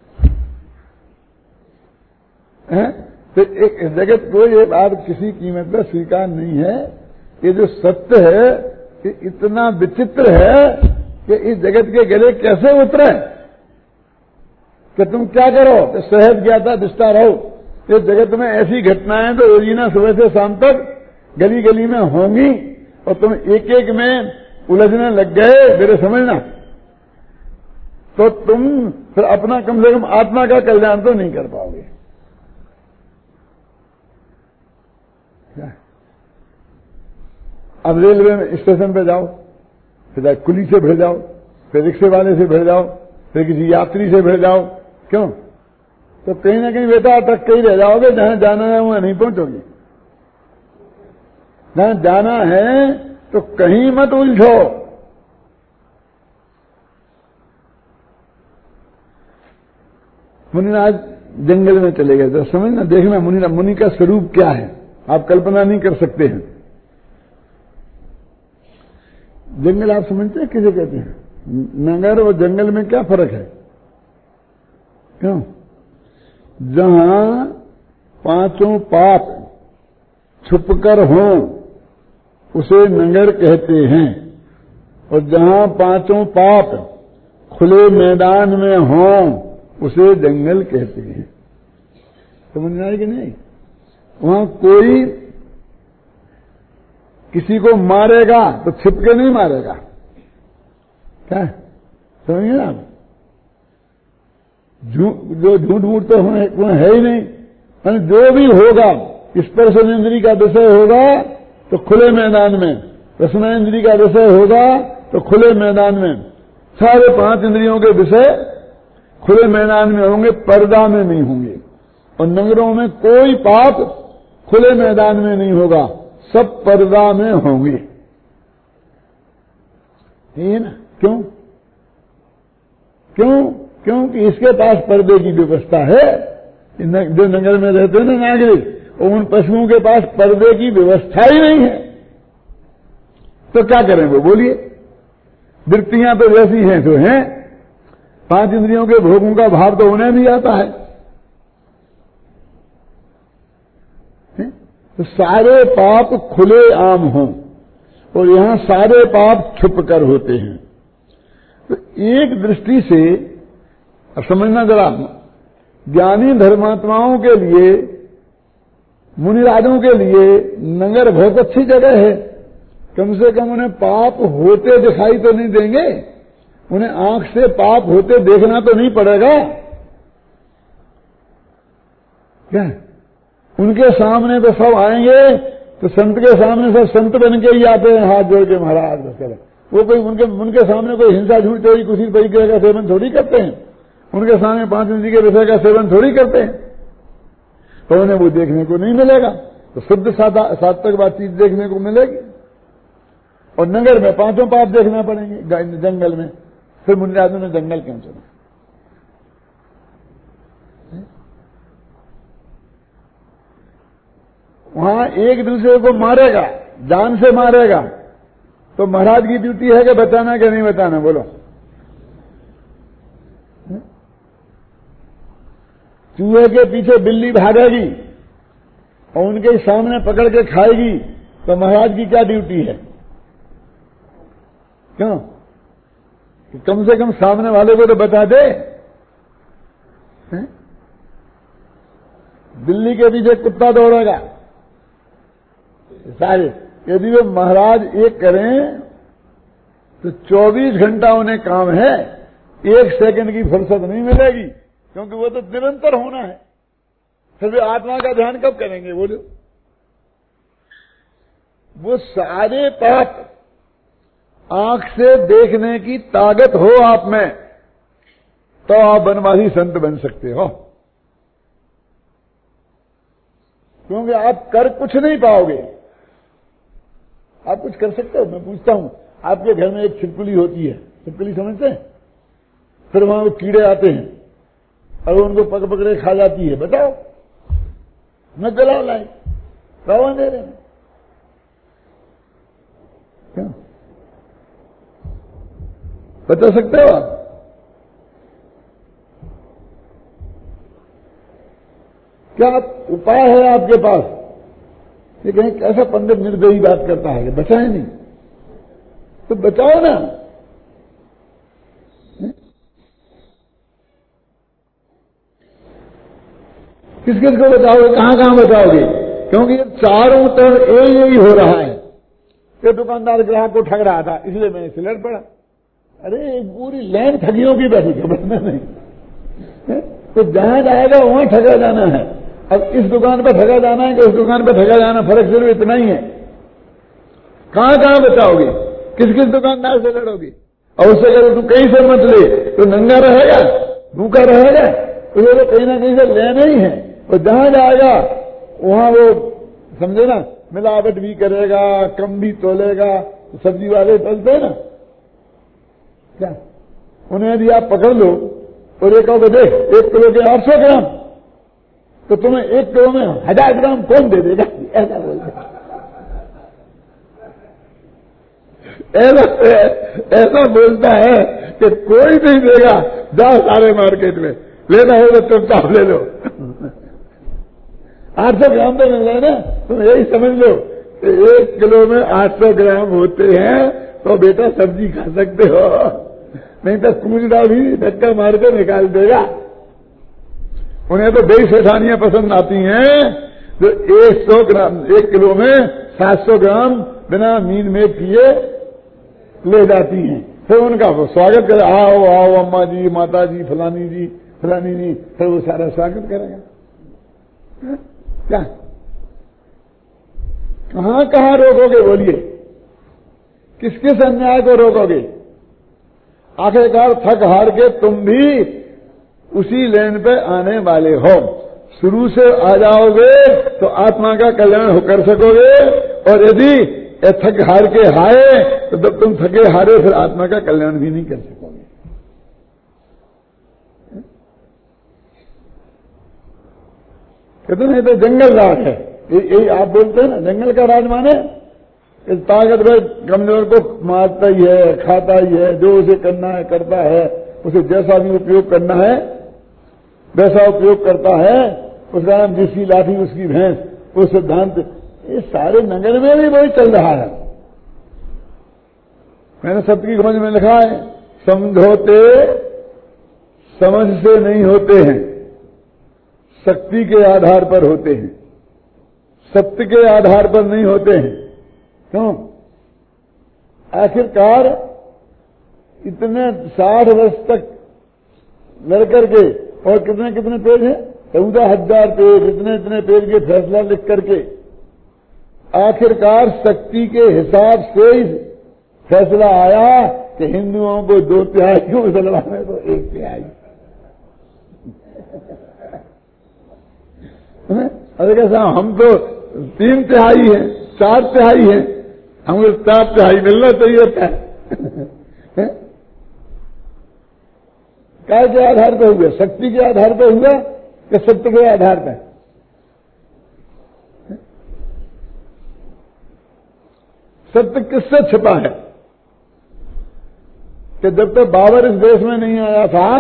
तो एक जगत को ये बात किसी कीमत पर स्वीकार नहीं है। ये जो सत्य है कि इतना विचित्र है कि इस जगत के गले कैसे उतरे कि तुम क्या करो कि सहज ज्ञाता दृष्टा रहो। इस जगत में ऐसी घटनाएं तो रोजीना सुबह से शाम तक गली गली में होंगी और तुम एक एक में उलझने लग गए, मेरे समझना, तो तुम फिर अपना कम से कम आत्मा का कल्याण तो नहीं कर पाओगे। अब रेलवे में स्टेशन पे जाओ, फिर कुली से भिड़ जाओ, फिर रिक्शे वाले से भिड़ जाओ, फिर किसी यात्री से भिड़ जाओ। क्यों? तो कहीं ना कहीं बेटा अटक के ही रह जाओगे। जहां जाना है वहां नहीं पहुंचोगे। जहां जाना है तो कहीं मत उलझो। मुनिराज जंगल में चले गए तो समझना, देखना मुनि का स्वरूप क्या है, आप कल्पना नहीं कर सकते हैं। जंगल आप समझते हैं किसे कहते हैं? नगर और जंगल में क्या फर्क है? क्यों? जहां 5 पाप छुपकर हों उसे नगर कहते हैं, और जहां 5 पाप खुले मैदान में हों उसे जंगल कहते हैं। समझ में आएगी नहीं? वहां कोई किसी को मारेगा तो छिपके नहीं मारेगा। क्या समझिए ना? जो झूठ मूठ तो है ही नहीं। जो भी होगा, स्पर्शन इंद्री का विषय होगा तो खुले मैदान में, रसना इंद्री का विषय होगा तो खुले मैदान में, सारे 5 इंद्रियों के विषय खुले मैदान में होंगे, पर्दा में नहीं होंगे। और नगरों में कोई पाप खुले मैदान में नहीं होगा, सब पर्दा में होंगे। ये ना क्यों? क्योंकि इसके पास पर्दे की व्यवस्था है। जो नगर में रहते हैं ना नागरिक, उन पशुओं के पास पर्दे की व्यवस्था ही नहीं है। तो क्या करें वो? बोलिए। वृत्तियां तो जैसी हैं तो हैं, 5 इंद्रियों के भोगों का भाव तो उन्हें भी आता है। तो सारे पाप खुले आम हों और यहां सारे पाप छुप कर होते हैं। तो एक दृष्टि से अब समझना जरा, ज्ञानी धर्मात्माओं के लिए, मुनिराजों के लिए नगर बहुत अच्छी जगह है। कम से कम उन्हें पाप होते दिखाई तो नहीं देंगे, उन्हें आंख से पाप होते देखना तो नहीं पड़ेगा क्या? उनके सामने तो सब आएंगे, तो संत के सामने सब संत बन के ही आते हैं, हाथ जोड़ के महाराज बस। वो कोई उनके सामने कोई हिंसा, झूठ, चोरी, कुछ तरीके का सेवन थोड़ी करते हैं। उनके सामने 5 इंद्रिय के विषय का सेवन थोड़ी करते हैं, तो उन्हें वो देखने को नहीं मिलेगा। तो शुद्ध सात्विक बातचीत देखने को मिलेगी। और नगर में 5 पाप देखना पड़ेंगे, जंगल में। फिर मुनिराजों ने जंगल क्यों चुना? वहां एक दूसरे को मारेगा, जान से मारेगा, तो महाराज की ड्यूटी है कि बचाना कि नहीं बचाना? बोलो। चूहे के पीछे बिल्ली भागेगी और उनके सामने पकड़ के खाएगी, तो महाराज की क्या ड्यूटी है? क्यों? कि कम से कम सामने वाले को तो बता दे। बिल्ली के पीछे कुत्ता दौड़ेगा सारे, यदि वे महाराज एक करें तो 24 घंटा उन्हें काम है, 1 सेकंड की फुर्सत नहीं मिलेगी, क्योंकि वो तो निरंतर होना है। फिर वे आत्मा का ध्यान कब करेंगे? बोलो। वो सारे पाप आंख से देखने की ताकत हो आप में, तो आप बनवासी संत बन सकते हो। क्योंकि आप कर कुछ नहीं पाओगे। आप कुछ कर सकते हो? मैं पूछता हूं, आपके घर में एक छिपकली होती है, छिपकली समझते हैं? फिर वहां वो कीड़े आते हैं और उनको पकड़े खा जाती है, बताओ? न जलाओ लाइट, रहो अंधेरे में। क्या बता सकते हो आप? क्या उपाय है आपके पास? ये कहीं कैसा पंडित निर्दयी बात करता है कि बचाए नहीं, तो बचाओ ना। किस किस को बचाओगे? कहां कहां बचाओगे? क्योंकि ये चारों तरफ यही हो रहा है कि दुकानदार ग्राहक को ठग रहा था, इसलिए मैंने से लड़ पड़ा। अरे पूरी लाइन ठगियों की बैठी, खबर नहीं। तो जहां जाएगा वहां ठगा जाना है। अब इस दुकान पर ठगा जाना है कि उस दुकान पर ठगा जाना, फर्क सिर्फ इतना ही है। कहां कहां बचाओगे? किस किस दुकानदार से लड़ोगे? और उससे अगर तू कहीं से मत ले तो नंगा रहेगा, भूखा रहेगा, तो वो कहीं ना कहीं से लेना ही है। और जहां जाएगा वहां वो समझे ना, मिलावट भी करेगा, कम भी तोलेगा। सब्जी वाले तोलते हैं ना, क्या उन्हें यदि आप पकड़ लो और एक कहो देख 1 किलो के 800 ग्राम, तो तुम्हें 1 किलो में 1000 ग्राम कौन दे देगा? ऐसा बोलते, ऐसा बोलता है कि कोई नहीं देगा। जाओ सारे मार्केट में, लेना हो तो चुपचाप ले लो। 800 ग्राम तो मिल रहा है ना, तुम यही समझ लो 1 किलो में 800 ग्राम होते हैं, तो बेटा सब्जी खा सकते हो, नहीं तो कूचड़ा भी धक्का मार के निकाल देगा। उन्हें तो बड़ी सेठानियां पसंद आती हैं जो 100 ग्राम 1 किलो में 700 ग्राम बिना मीन में किए ले जाती हैं। फिर उनका वो स्वागत करे, आओ आओ अम्मा जी, माता जी, फलानी जी, फलानी जी, फिर वो सारा स्वागत करेगा। क्या कहां कहां रोकोगे? बोलिए, किस किस अन्याय को रोकोगे? आखिरकार थक हार के तुम भी उसी लेन पे आने वाले हो। शुरू से आ जाओगे तो आत्मा का कल्याण कर सकोगे, और यदि थक हार के हारे तो जब तुम थके हारे फिर आत्मा का कल्याण भी नहीं कर सकोगे। कहते नहीं तो जंगल राज है, यही आप बोलते हैं ना, जंगल का राज माने इस ताकतवर कमजोर को मारता ही है, खाता ही है, जो उसे करना है करता है, उसे जैसा भी उपयोग करना है वैसा उपयोग करता है। उसका नाम जिसकी लाठी उसकी भैंस, वो सिद्धांत ये सारे नगर में भी वही चल रहा है। मैंने सत्य की खोज में लिखा है, समझौते समझ से नहीं होते हैं, शक्ति के आधार पर होते हैं, सत्य के आधार पर नहीं होते हैं। क्यों? आखिरकार इतने 60 वर्ष तक लड़ करके, और कितने कितने पेज हैं, 14,000 पेज, इतने इतने पेज के फैसला लिख करके आखिरकार शक्ति के हिसाब से ही फैसला आया कि हिंदुओं को 2 तिहाई, मुसलमानों को 1 तिहाई। अरे कैसा, हम तो 3 तिहाई हैं, 4 तिहाई हैं, हमको 4 तिहाई मिलना चाहिए होता है। क्या के आधार पर हुआ? शक्ति के आधार पर हुआ कि सत्य के आधार पर? सत्य किससे छिपा है कि जब तक बाबर इस देश में नहीं आया था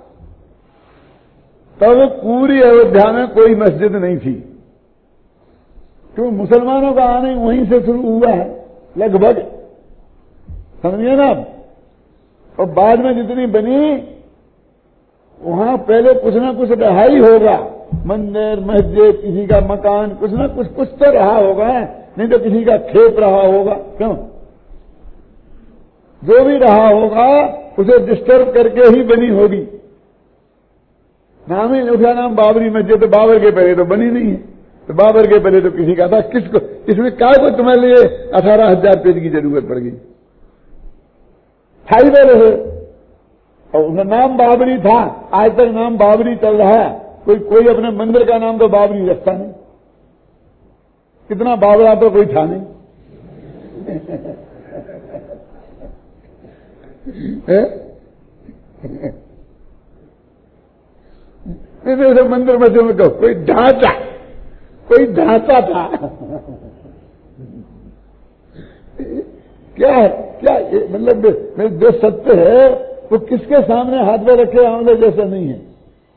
तब पूरी अयोध्या में कोई मस्जिद नहीं थी, क्यों? मुसलमानों का आने वहीं से शुरू हुआ है लगभग, समझिए ना। और बाद में जितनी बनी वहां पहले कुछ ना कुछ रहा ही होगा, मंदिर, मस्जिद, किसी का मकान, कुछ ना कुछ तो रहा होगा, नहीं तो किसी का खेत रहा होगा। क्यों? जो भी रहा होगा उसे डिस्टर्ब करके ही बनी होगी। नाम ही उसका नाम बाबरी मस्जिद, तो बाबर के पहले तो बनी नहीं है, तो बाबर के पहले तो किसी का था। किसको इसमें क्या को तुम्हारे लिए 18,000 पेज की जरूरत पड़ गई? फायदे रहे, और उसका नाम बाबरी था, आज तक नाम बाबरी चल रहा है। कोई अपने मंदिर का नाम तो बाबरी रखता नहीं, कितना बाबरा तो कोई था नहीं। नहीं मंदिर मस्जिद में कहो कोई ढांचा था। क्या मतलब जो सत्य है वो किसके सामने हाथ में रखे आंवले जैसा नहीं है।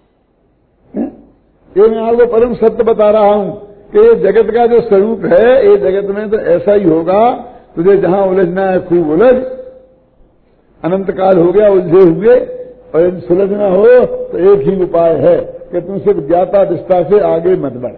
ये मैं आपको परम सत्य बता रहा हूं कि ये जगत का जो स्वरूप है, ये जगत में तो ऐसा ही होगा। तुझे जहां उलझना है खूब उलझ, अनंत काल हो गया उलझे हुए, और यदि सुलझना हो तो एक ही उपाय है कि तुम सिर्फ ज्ञाता दिष्टा से आगे मत बढ़,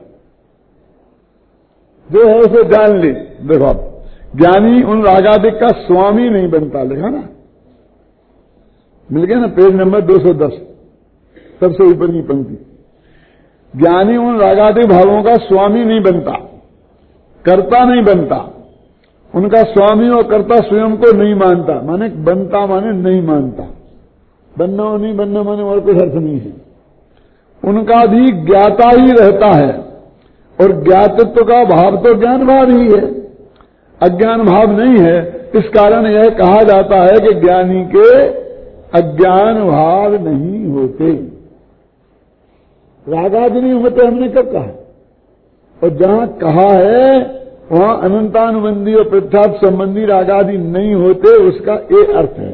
जो है उसे जान ले। देखो, ज्ञानी उन रागादिक का स्वामी नहीं बनता, लिखा ना, मिल गया ना, पेज नंबर 210, सबसे ऊपर की पंक्ति। ज्ञानी उन रागादिक भावों का स्वामी नहीं बनता, कर्ता नहीं बनता, उनका स्वामी और कर्ता स्वयं को नहीं मानता। माने बनता माने नहीं मानता, बनना और नहीं बनना माने और कोई अर्थ नहीं है। उनका भी ज्ञाता ही रहता है, और ज्ञातत्व का भाव तो ज्ञान भाव ही है, अज्ञान भाव नहीं है। इस कारण यह कहा जाता है कि ज्ञानी के अज्ञान भाव नहीं होते, रागादि नहीं होते। हमने कब कहा? और जहां कहा है वहां अनंतानुबंधी और पृथ्वी संबंधी रागादि नहीं होते, उसका ये अर्थ है।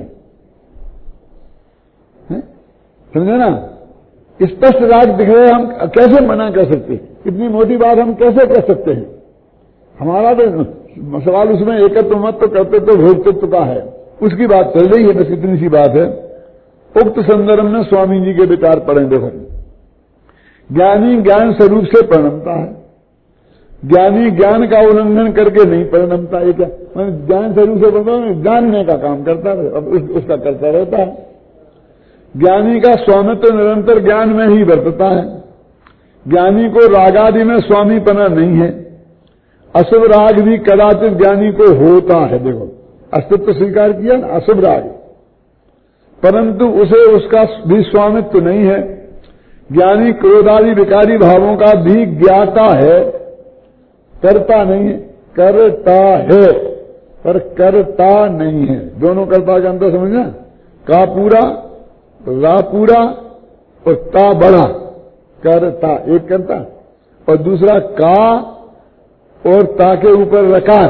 समझे ना? स्पष्ट राग दिख रहे, हम कैसे मना कर सकते? इतनी मोटी बात हम कैसे कर सकते हैं? हमारा तो सवाल उसमें एकत्व मत तो करते तो भोक्तृत्व का है, उसकी बात चल रही है, बस इतनी सी बात है। उक्त संदर्भ में स्वामी जी के विचार पढ़े। देखो, ज्ञानी ज्ञान स्वरूप से परिणमता है, ज्ञानी ज्ञान का उल्लंघन करके नहीं परिणमता। ये क्या ज्ञान स्वरूप से परिणमता? जानने का काम करता है, अब उसका करता रहता है। ज्ञानी का स्वामित्व निरंतर ज्ञान में ही बरतता है। ज्ञानी को रागादि में स्वामीपना नहीं है। अशुभ राग भी कदाचित ज्ञानी को होता है। देखो, अस्तित्व स्वीकार किया ना, अशुभ राग, परंतु उसे उसका भी स्वामित्व नहीं है। ज्ञानी क्रोधादि विकारी भावों का भी ज्ञाता है, करता नहीं है। करता है पर करता नहीं है। दोनों कर्ता का अंतर समझना। का पूरा, रा पूरा और ता बड़ा, करता एक करता, और दूसरा का और ता के ऊपर रकार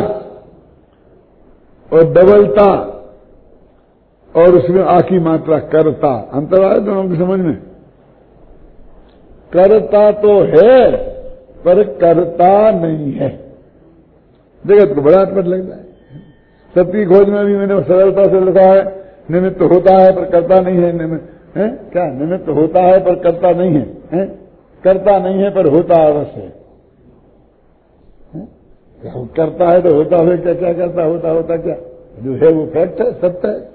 और डबल ता, और उसमें आ की मात्रा करता। अंतर आया दोनों की समझ में? करता तो है पर करता नहीं है। जगत को बड़ा अटपट लगता है। सबकी खोज में भी मैंने सरलता से लिखा है निमित्त होता है पर करता नहीं है, क्या निमित्त होता है पर करता नहीं है, करता नहीं है पर होता अवश्य है। करता है तो होता है, क्या क्या करता होता क्या, जो है वो फैक्ट है, सत्य है।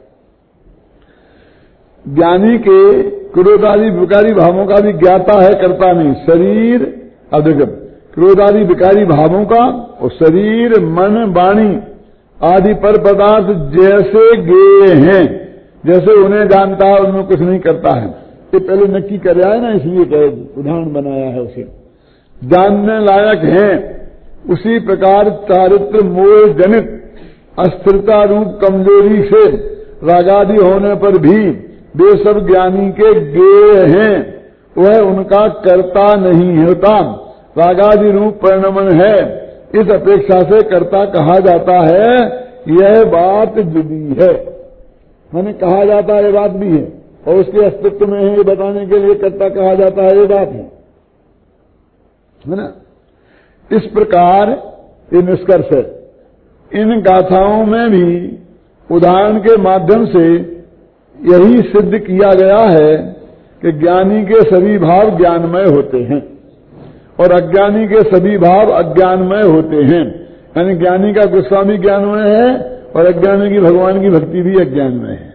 ज्ञानी के क्रोधादि विकारी भावों का भी ज्ञाता है, करता नहीं। शरीर, अब देखो, क्रोधादि विकारी भावों का और शरीर मन वाणी आदि पर पदार्थ जैसे गेय हैं, जैसे उन्हें जानता है उनमें कुछ नहीं करता है। ये पहले नक्की कर रहा है ना, इसलिए उदाहरण बनाया है उसे। जानने लायक हैं, उसी प्रकार चारित्र मोह जनित अस्थिरता रूप कमजोरी से रागादि होने पर भी वे सब ज्ञानी के गेय हैं, वह उनका कर्ता नहीं होता। रागादि रूप परिणमन है, इस अपेक्षा से कर्ता कहा जाता है, यह बात जुदी है। मैंने कहा जाता है ये बात भी है, और उसके अस्तित्व में है ये बताने के लिए कर्ता कहा जाता है ये बात है ना। इस प्रकार ये निष्कर्ष है। इन गाथाओं में भी उदाहरण के माध्यम से यही सिद्ध किया गया है कि ज्ञानी के सभी भाव ज्ञानमय होते हैं और अज्ञानी के सभी भाव अज्ञानमय होते हैं। यानी ज्ञानी का गुस्सा भी ज्ञानमय है और अज्ञानी की भगवान की भक्ति भी अज्ञानमय है।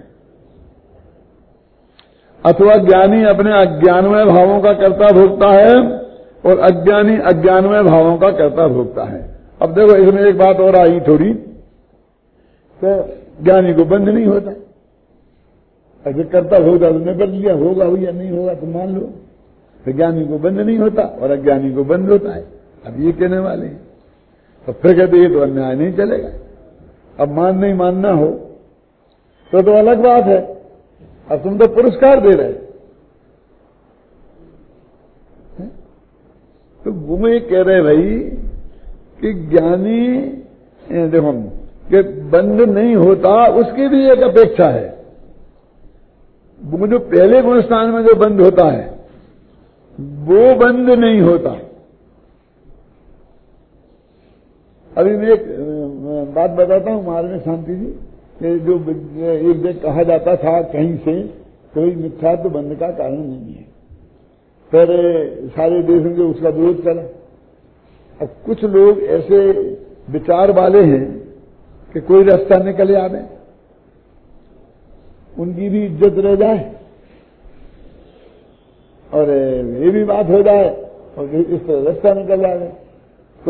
अथवा ज्ञानी अपने अज्ञानमय भावों का कर्ता भोगता है और अज्ञानी अज्ञानमय भावों का कर्ता भोगता है। अब देखो, इसमें एक बात और आई थोड़ी, तो ज्ञानी को बंध नहीं होता, ऐसे कर्ता भोगता तो निपट लिया, होगा या नहीं होगा तो मान लो। तो ज्ञानी को बंध नहीं होता और अज्ञानी को बंध होता है। अब ये कहने वाले हैं, तो फिर कहते ये तो अन्याय नहीं चलेगा। अब नहीं मानना हो तो अलग बात है। अब तुम तो पुरस्कार दे रहे, तो वो ये कह रहे भाई कि ज्ञानी देखो कि बंध नहीं होता, उसकी भी एक अपेक्षा है। वो जो पहले गुणस्थान में जो बंध होता है वो बंद नहीं होता। अभी मैं एक बात बताता हूं महाराज शांति जी, कि जो एक देख कहा जाता था कहीं से, कोई मिथ्या तो बंध का कारण नहीं है। फिर सारे देशों ने उसका विरोध करा। अब कुछ लोग ऐसे विचार वाले हैं कि कोई रास्ता निकल आवे, उनकी भी इज्जत रह जाए और ये भी बात हो जाए और इस तरह रास्ता निकल आवे। तो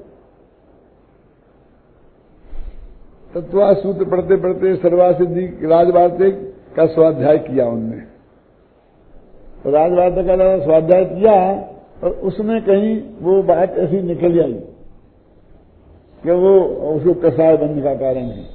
तत्वा सूत्र पढ़ते पढ़ते सर्वासिद्धि राजवार्तिक का स्वाध्याय किया उनने। तो राजवार्तिक का स्वाध्याय किया और उसमें कहीं वो बात ऐसी निकल आई कि वो उसको कसाय बनने का कारण है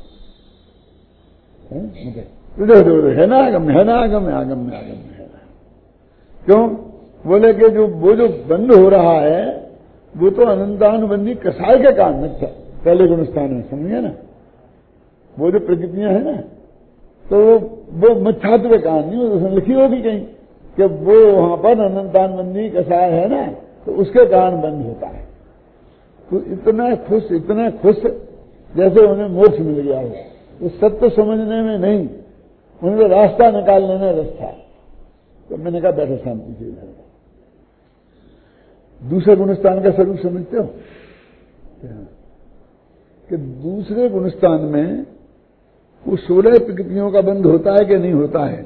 ना, आगम्य है ना, आगम्य आगम्य आगम्य है ना। क्यों बोले कि वो जो बंद हो रहा है वो तो अनंतानुबंधी कसाय के कारण था पहले गुणस्थान में, समझिए ना। वो जो प्रकृतियां है ना, तो वो मिथ्यात्व के कारण नहीं, उसने लिखी होगी कहीं कि वो वहां पर अनंतानुबंधी कसाय है ना, तो उसके कारण बंद होता है। तो इतना खुश जैसे उन्हें मोक्ष मिल गया हो, वो सत्य समझने में नहीं, उन्हें रास्ता निकालने में रस था। तो मैंने कहा बैठो शांति से इधर। दूसरे गुणस्थान का स्वरूप समझते हो कि दूसरे गुणस्थान में वो 16 प्रकृतियों का बंध होता है कि नहीं होता है।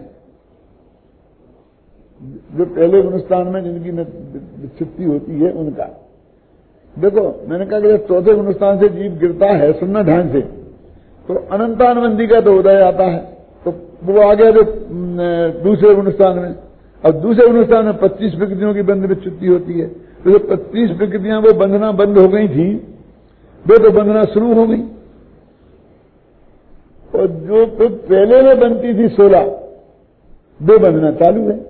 जो पहले गुणस्थान में जिनकी विच्छित्ति होती है उनका देखो, मैंने कहा कि जब चौथे गुणस्थान से जीव गिरता है, सुनना ध्यान से, तो अनंतानुबंधी का तो उदय आता है, तो वो आ गया जो दूसरे गुणस्थान में। अब दूसरे गुणस्थान में 25 प्रकृतियों की बंध विच्छित्ति होती है। तो जो 25 प्रकृतियां वो बंधना बंद हो गई थी, वो तो बंधना शुरू हो गई, और जो पहले में बनती थी 16, वो बंधना चालू है।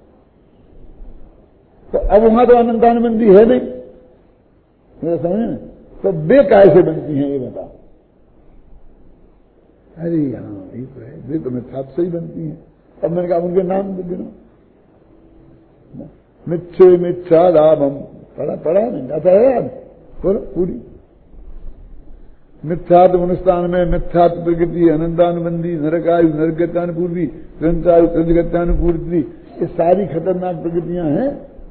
तो अब वहां तो अनंतानुबंधी है नहीं, मेरा समझ ना। तो वे कैसे बनती हैं ये बताओ। अरे हाँ ये तो है, वे तो मिथ्यात्व से ही बनती हैं। अब मैंने कहा उनके नाम गिनो, मिच्छे मिच्छा लाभम, पढ़ा नहीं आता है याद, बोलो पूरी। मिथ्यात्व अनुष्ठान में मिथ्यात्व प्रकृति, अनंतानुबंधी, नरकायु, नरगत्यानुपूर्ति, त्रंचायु, त्रंचगत्यानुपूर्ति, ये सारी खतरनाक प्रकृतियां हैं,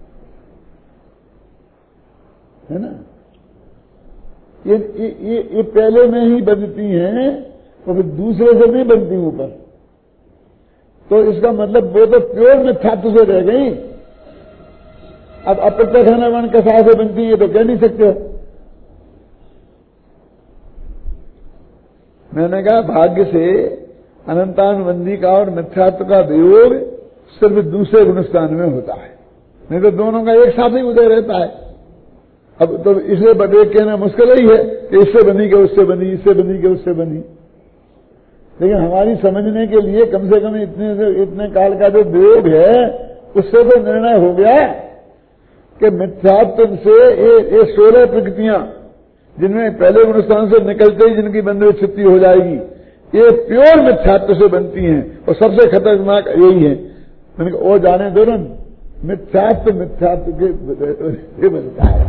है ना। ये पहले में ही बनती हैं तो फिर दूसरे से नहीं बनती ऊपर। तो इसका मतलब वो तो प्योर मिथ्यात्व से रह गई। अब अप्रत्यक्ष अनवरण कसा से बनती है तो कह नहीं सकते। मैंने कहा भाग्य से अनंतानुबंधी का और मिथ्यात्व का वियोग सिर्फ दूसरे गुणस्थान में होता है, नहीं तो दोनों का एक साथ ही उदय रहता है। अब तो इसे बटे कहना मुश्किल ही है कि इससे बनी के उससे बनी, इससे बनी के उससे बनी। लेकिन हमारी समझने के लिए कम से कम इतने काल का जो वियोग है उससे तो निर्णय हो गया कि मिथ्यात्व से ये 16 प्रकृतियां जिनमें पहले गुणस्थान से निकलते ही जिनकी बंधु छुट्टी हो जाएगी, ये प्योर मिथ्यात्व से बनती हैं और सबसे खतरनाक यही है। मैंने कहा वो जाने दो ना, मिथ्यात्व के बनता है।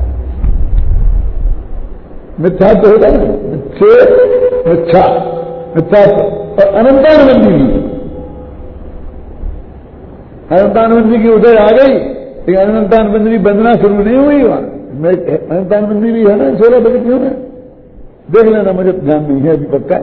मिथ्यात्व होता है मिथ्यात्व और अनंतानुबंधी भी। अनंतानुबंधी की उदय आ गई, लेकिन अनंतानुबंधी बंधना शुरू नहीं हुई। वहां अनंतानुबंधी भी है ना 16 प्रकृतियों में, देख लेना, मुझे ध्यान नहीं है अभी पक्का,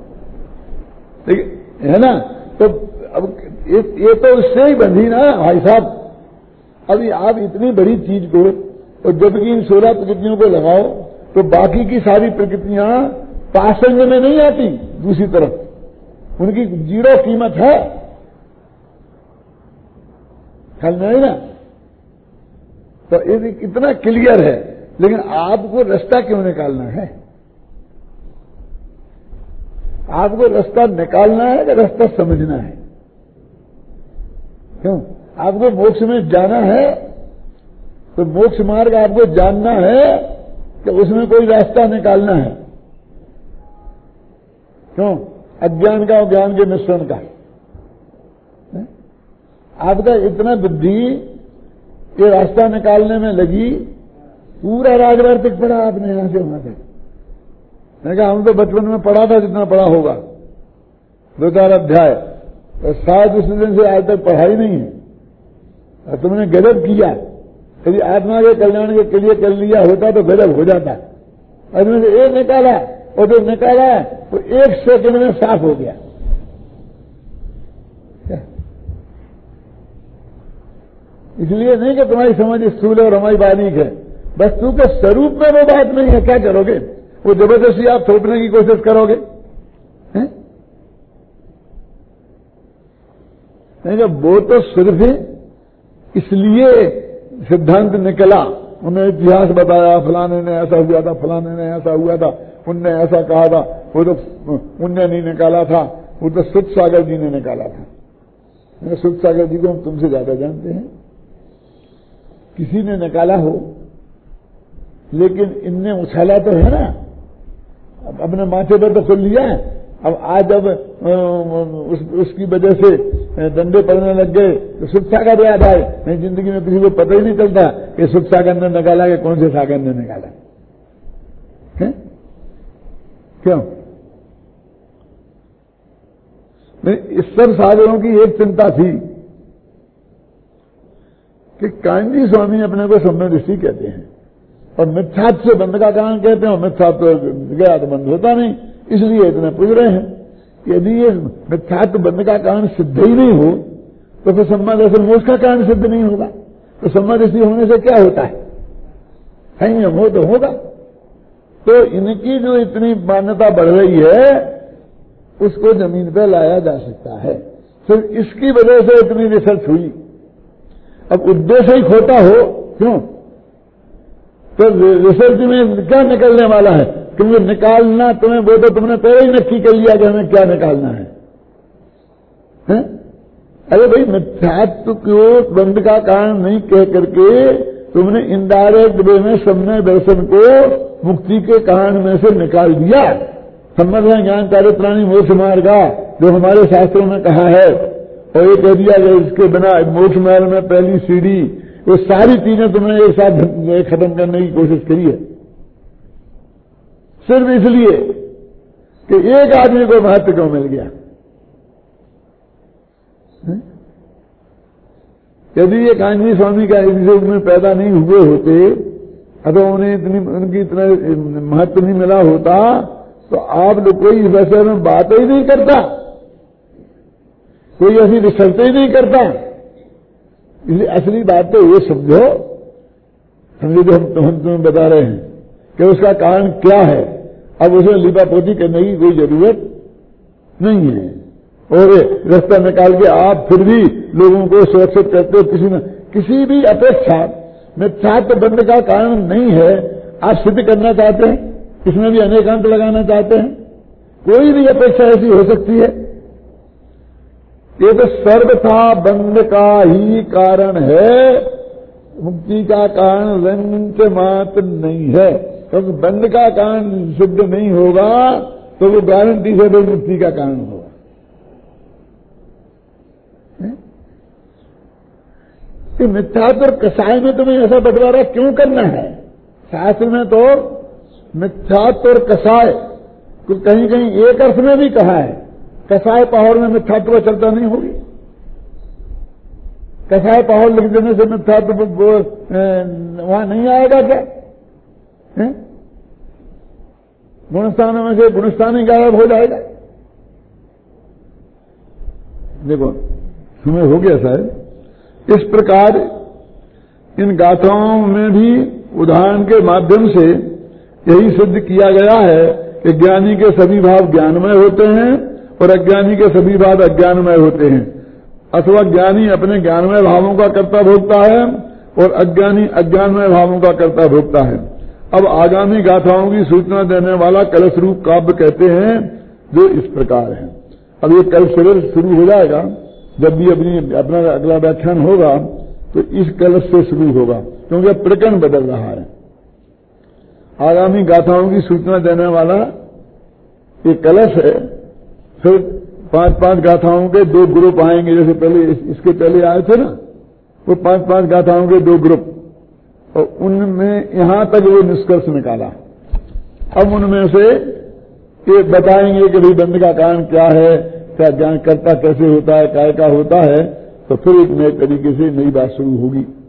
है ना। तो अब ये तो उससे ही बंधी ना भाई साहब। अभी आप इतनी बड़ी चीज को, और जबकि इन 16 प्रकृतियों को लगाओ तो बाकी की सारी प्रकृतियां पासंग में नहीं आती, दूसरी तरफ उनकी जीरो कीमत है, ख्याल नहीं ना। तो ये कितना क्लियर है। लेकिन आपको रास्ता क्यों निकालना है? आपको रास्ता निकालना है कि रास्ता समझना है? क्यों? आपको मोक्ष में जाना है तो मोक्ष मार्ग आपको जानना है कि उसमें कोई रास्ता निकालना है? क्यों? अज्ञान का और ज्ञान के मिश्रण का। आपका इतना बुद्धि ये रास्ता निकालने में लगी, पूरा राजवार्तिक पढ़ा आपने यहां से वहां तक। मैंने कहा हम तो बचपन में पढ़ा था जितना पढ़ा होगा, 2-4 अध्याय, तो शायद उस दिन से आज तक पढ़ाई नहीं है। और तुमने गजब किया, यदि आत्मा के कल्याण के लिए कर लिया होता तो गजब हो जाता। और मैंने एक निकाला, और जो निकाला वो 1 सेकंड में साफ हो गया। इसलिए नहीं कि तुम्हारी समझ स्थूल और हमारी बारीक है, वस्तु के स्वरूप में वो बात नहीं है। क्या करोगे? वो जबरदस्ती आप थोपने की कोशिश करोगे? नहीं, जब वो तो सिर्फ इसलिए सिद्धांत निकला, उन्हें इतिहास बताया, फलाने ने ऐसा हुआ था, फलाने ने ऐसा हुआ था, उनने ऐसा कहा था, वो तो उनने नहीं निकाला था, वो तो सुध सागर जी ने निकाला था। सुध सागर जी को हम तुमसे ज्यादा जानते हैं, किसी ने निकाला हो, लेकिन इनने उछाला तो है ना, अब अपने माथे पर तो खोल लिया है। अब आज अब उसकी वजह से डंडे पड़ने लग गए तो सुध सागर याद आए। नहीं, जिंदगी में किसी को पता ही नहीं चलता कि सुध सागर ने निकाला कि कौन से सागर ने निकाला है? क्यों? इस सब सागरों की एक चिंता थी कि कांजी स्वामी अपने को सम्यक ऋषि कहते हैं और मिथ्यात्व से बंध का कारण कहते हैं, और मिथ्यात्व गया तो बंध होता नहीं, इसलिए इतने पूछ रहे हैं। यदि ये मिथ्यात्व बंध का कारण सिद्ध ही नहीं हो तो फिर सम्मा दर्शन मोक्ष का कारण सिद्ध नहीं होगा। तो सम्मा दृष्टि होने से क्या होता है? संयम हो तो होगा। तो इनकी जो इतनी मान्यता बढ़ रही है उसको जमीन पर लाया जा सकता है। सिर्फ इसकी वजह से इतनी रिसर्च हुई। अब उद्देश्य ही खोटा हो, क्यों? तो रिसर्च में क्या निकलने वाला है? क्योंकि निकालना तुम्हें, वो तो तुमने पहले ही नक्की कर लिया कि हमें क्या निकालना है, हैं? अरे भाई, मिथ्यात्व को बंध का कारण नहीं कह करके तुमने इनडायरेक्ट वे में सम्यक दर्शन को मुक्ति के कारण में से निकाल दिया। सम्मत है ज्ञान चारित्राणी मोक्ष मार्ग का, जो हमारे शास्त्रों में कहा है, और ये कह दिया कि इसके बिना मोक्ष मार्ग में पहली सीढ़ी, वो सारी चीजें तुमने एक साथ खत्म करने की कोशिश करी है, सिर्फ इसलिए कि एक आदमी को महत्व क्यों मिल गया। यदि ये कांजी स्वामी का इस युग में पैदा नहीं हुए होते अथवा उन्हें उनकी इतना महत्व नहीं मिला होता तो आप लोग कोई इस विषय में बात ही नहीं करता, कोई ऐसी रिसर्च ही नहीं करता। इसलिए असली बात तो ये समझो जो हम तुम्हें बता रहे हैं कि उसका कारण क्या है। अब उसे लिपापोती करने की कोई जरूरत नहीं है और रास्ता निकाल के आप फिर भी लोगों को सुरक्षित करते हो। किसी भी अपेक्षा मिथ्यात्व बंध का कारण नहीं है। आप सिद्ध करना चाहते हैं, इसमें भी अनेकांत लगाना चाहते हैं, कोई भी अपेक्षा ऐसी हो सकती है। ये तो सर्वथा बंध का ही कारण है, मुक्ति का कारण रंच मात्र नहीं है। क्योंकि बंध का कारण सिद्ध नहीं होगा तो वो गारंटी से भी मुक्ति का कारण होगा। कि मिथ्यात्व और कसाय में तुम्हें ऐसा बंटवारा क्यों करना है? शास्त्र में तो मिथ्यात्व और कसाय कहीं कहीं एक अर्थ में भी कहा है। कसाय पहाड़ में मिथ्यात्व चर्चा नहीं होगी। कसाय पहाड़ लिख देने से मिथ्यात्व वहां नहीं आएगा क्या? गुणस्थान में से गुणस्थान ही गायब हो जाएगा। देखो समय हो गया शायद। इस प्रकार इन गाथाओं में भी उदाहरण के माध्यम से यही सिद्ध किया गया है कि ज्ञानी के सभी भाव ज्ञानमय होते हैं और अज्ञानी के सभी भाव अज्ञानमय होते हैं, अथवा ज्ञानी अपने ज्ञानमय भावों का कर्ता भोगता है और अज्ञानी अज्ञानमय भावों का कर्ता भोगता है। अब आगामी गाथाओं की सूचना देने वाला कलश रूप काव्य कहते हैं जो इस प्रकार है। अब ये कल शिविर शुरू हो जाएगा, जब भी अपना अगला व्याख्यान होगा तो इस कलश से शुरू होगा, क्योंकि अब प्रकरण बदल रहा है। आगामी गाथाओं की सूचना देने वाला ये कलश है। फिर 5-5 गाथाओं के 2 ग्रुप आएंगे, जैसे पहले इसके पहले आए थे ना, वो 5-5 गाथाओं के 2 ग्रुप, और उनमें यहां तक वो निष्कर्ष निकाला। अब उनमें से ये बताएंगे कि भाई बंध का कारण क्या है, क्या ज्ञान कर्ता कैसे होता है, काय का होता है, तो फिर एक नए तरीके से नई बात शुरू होगी।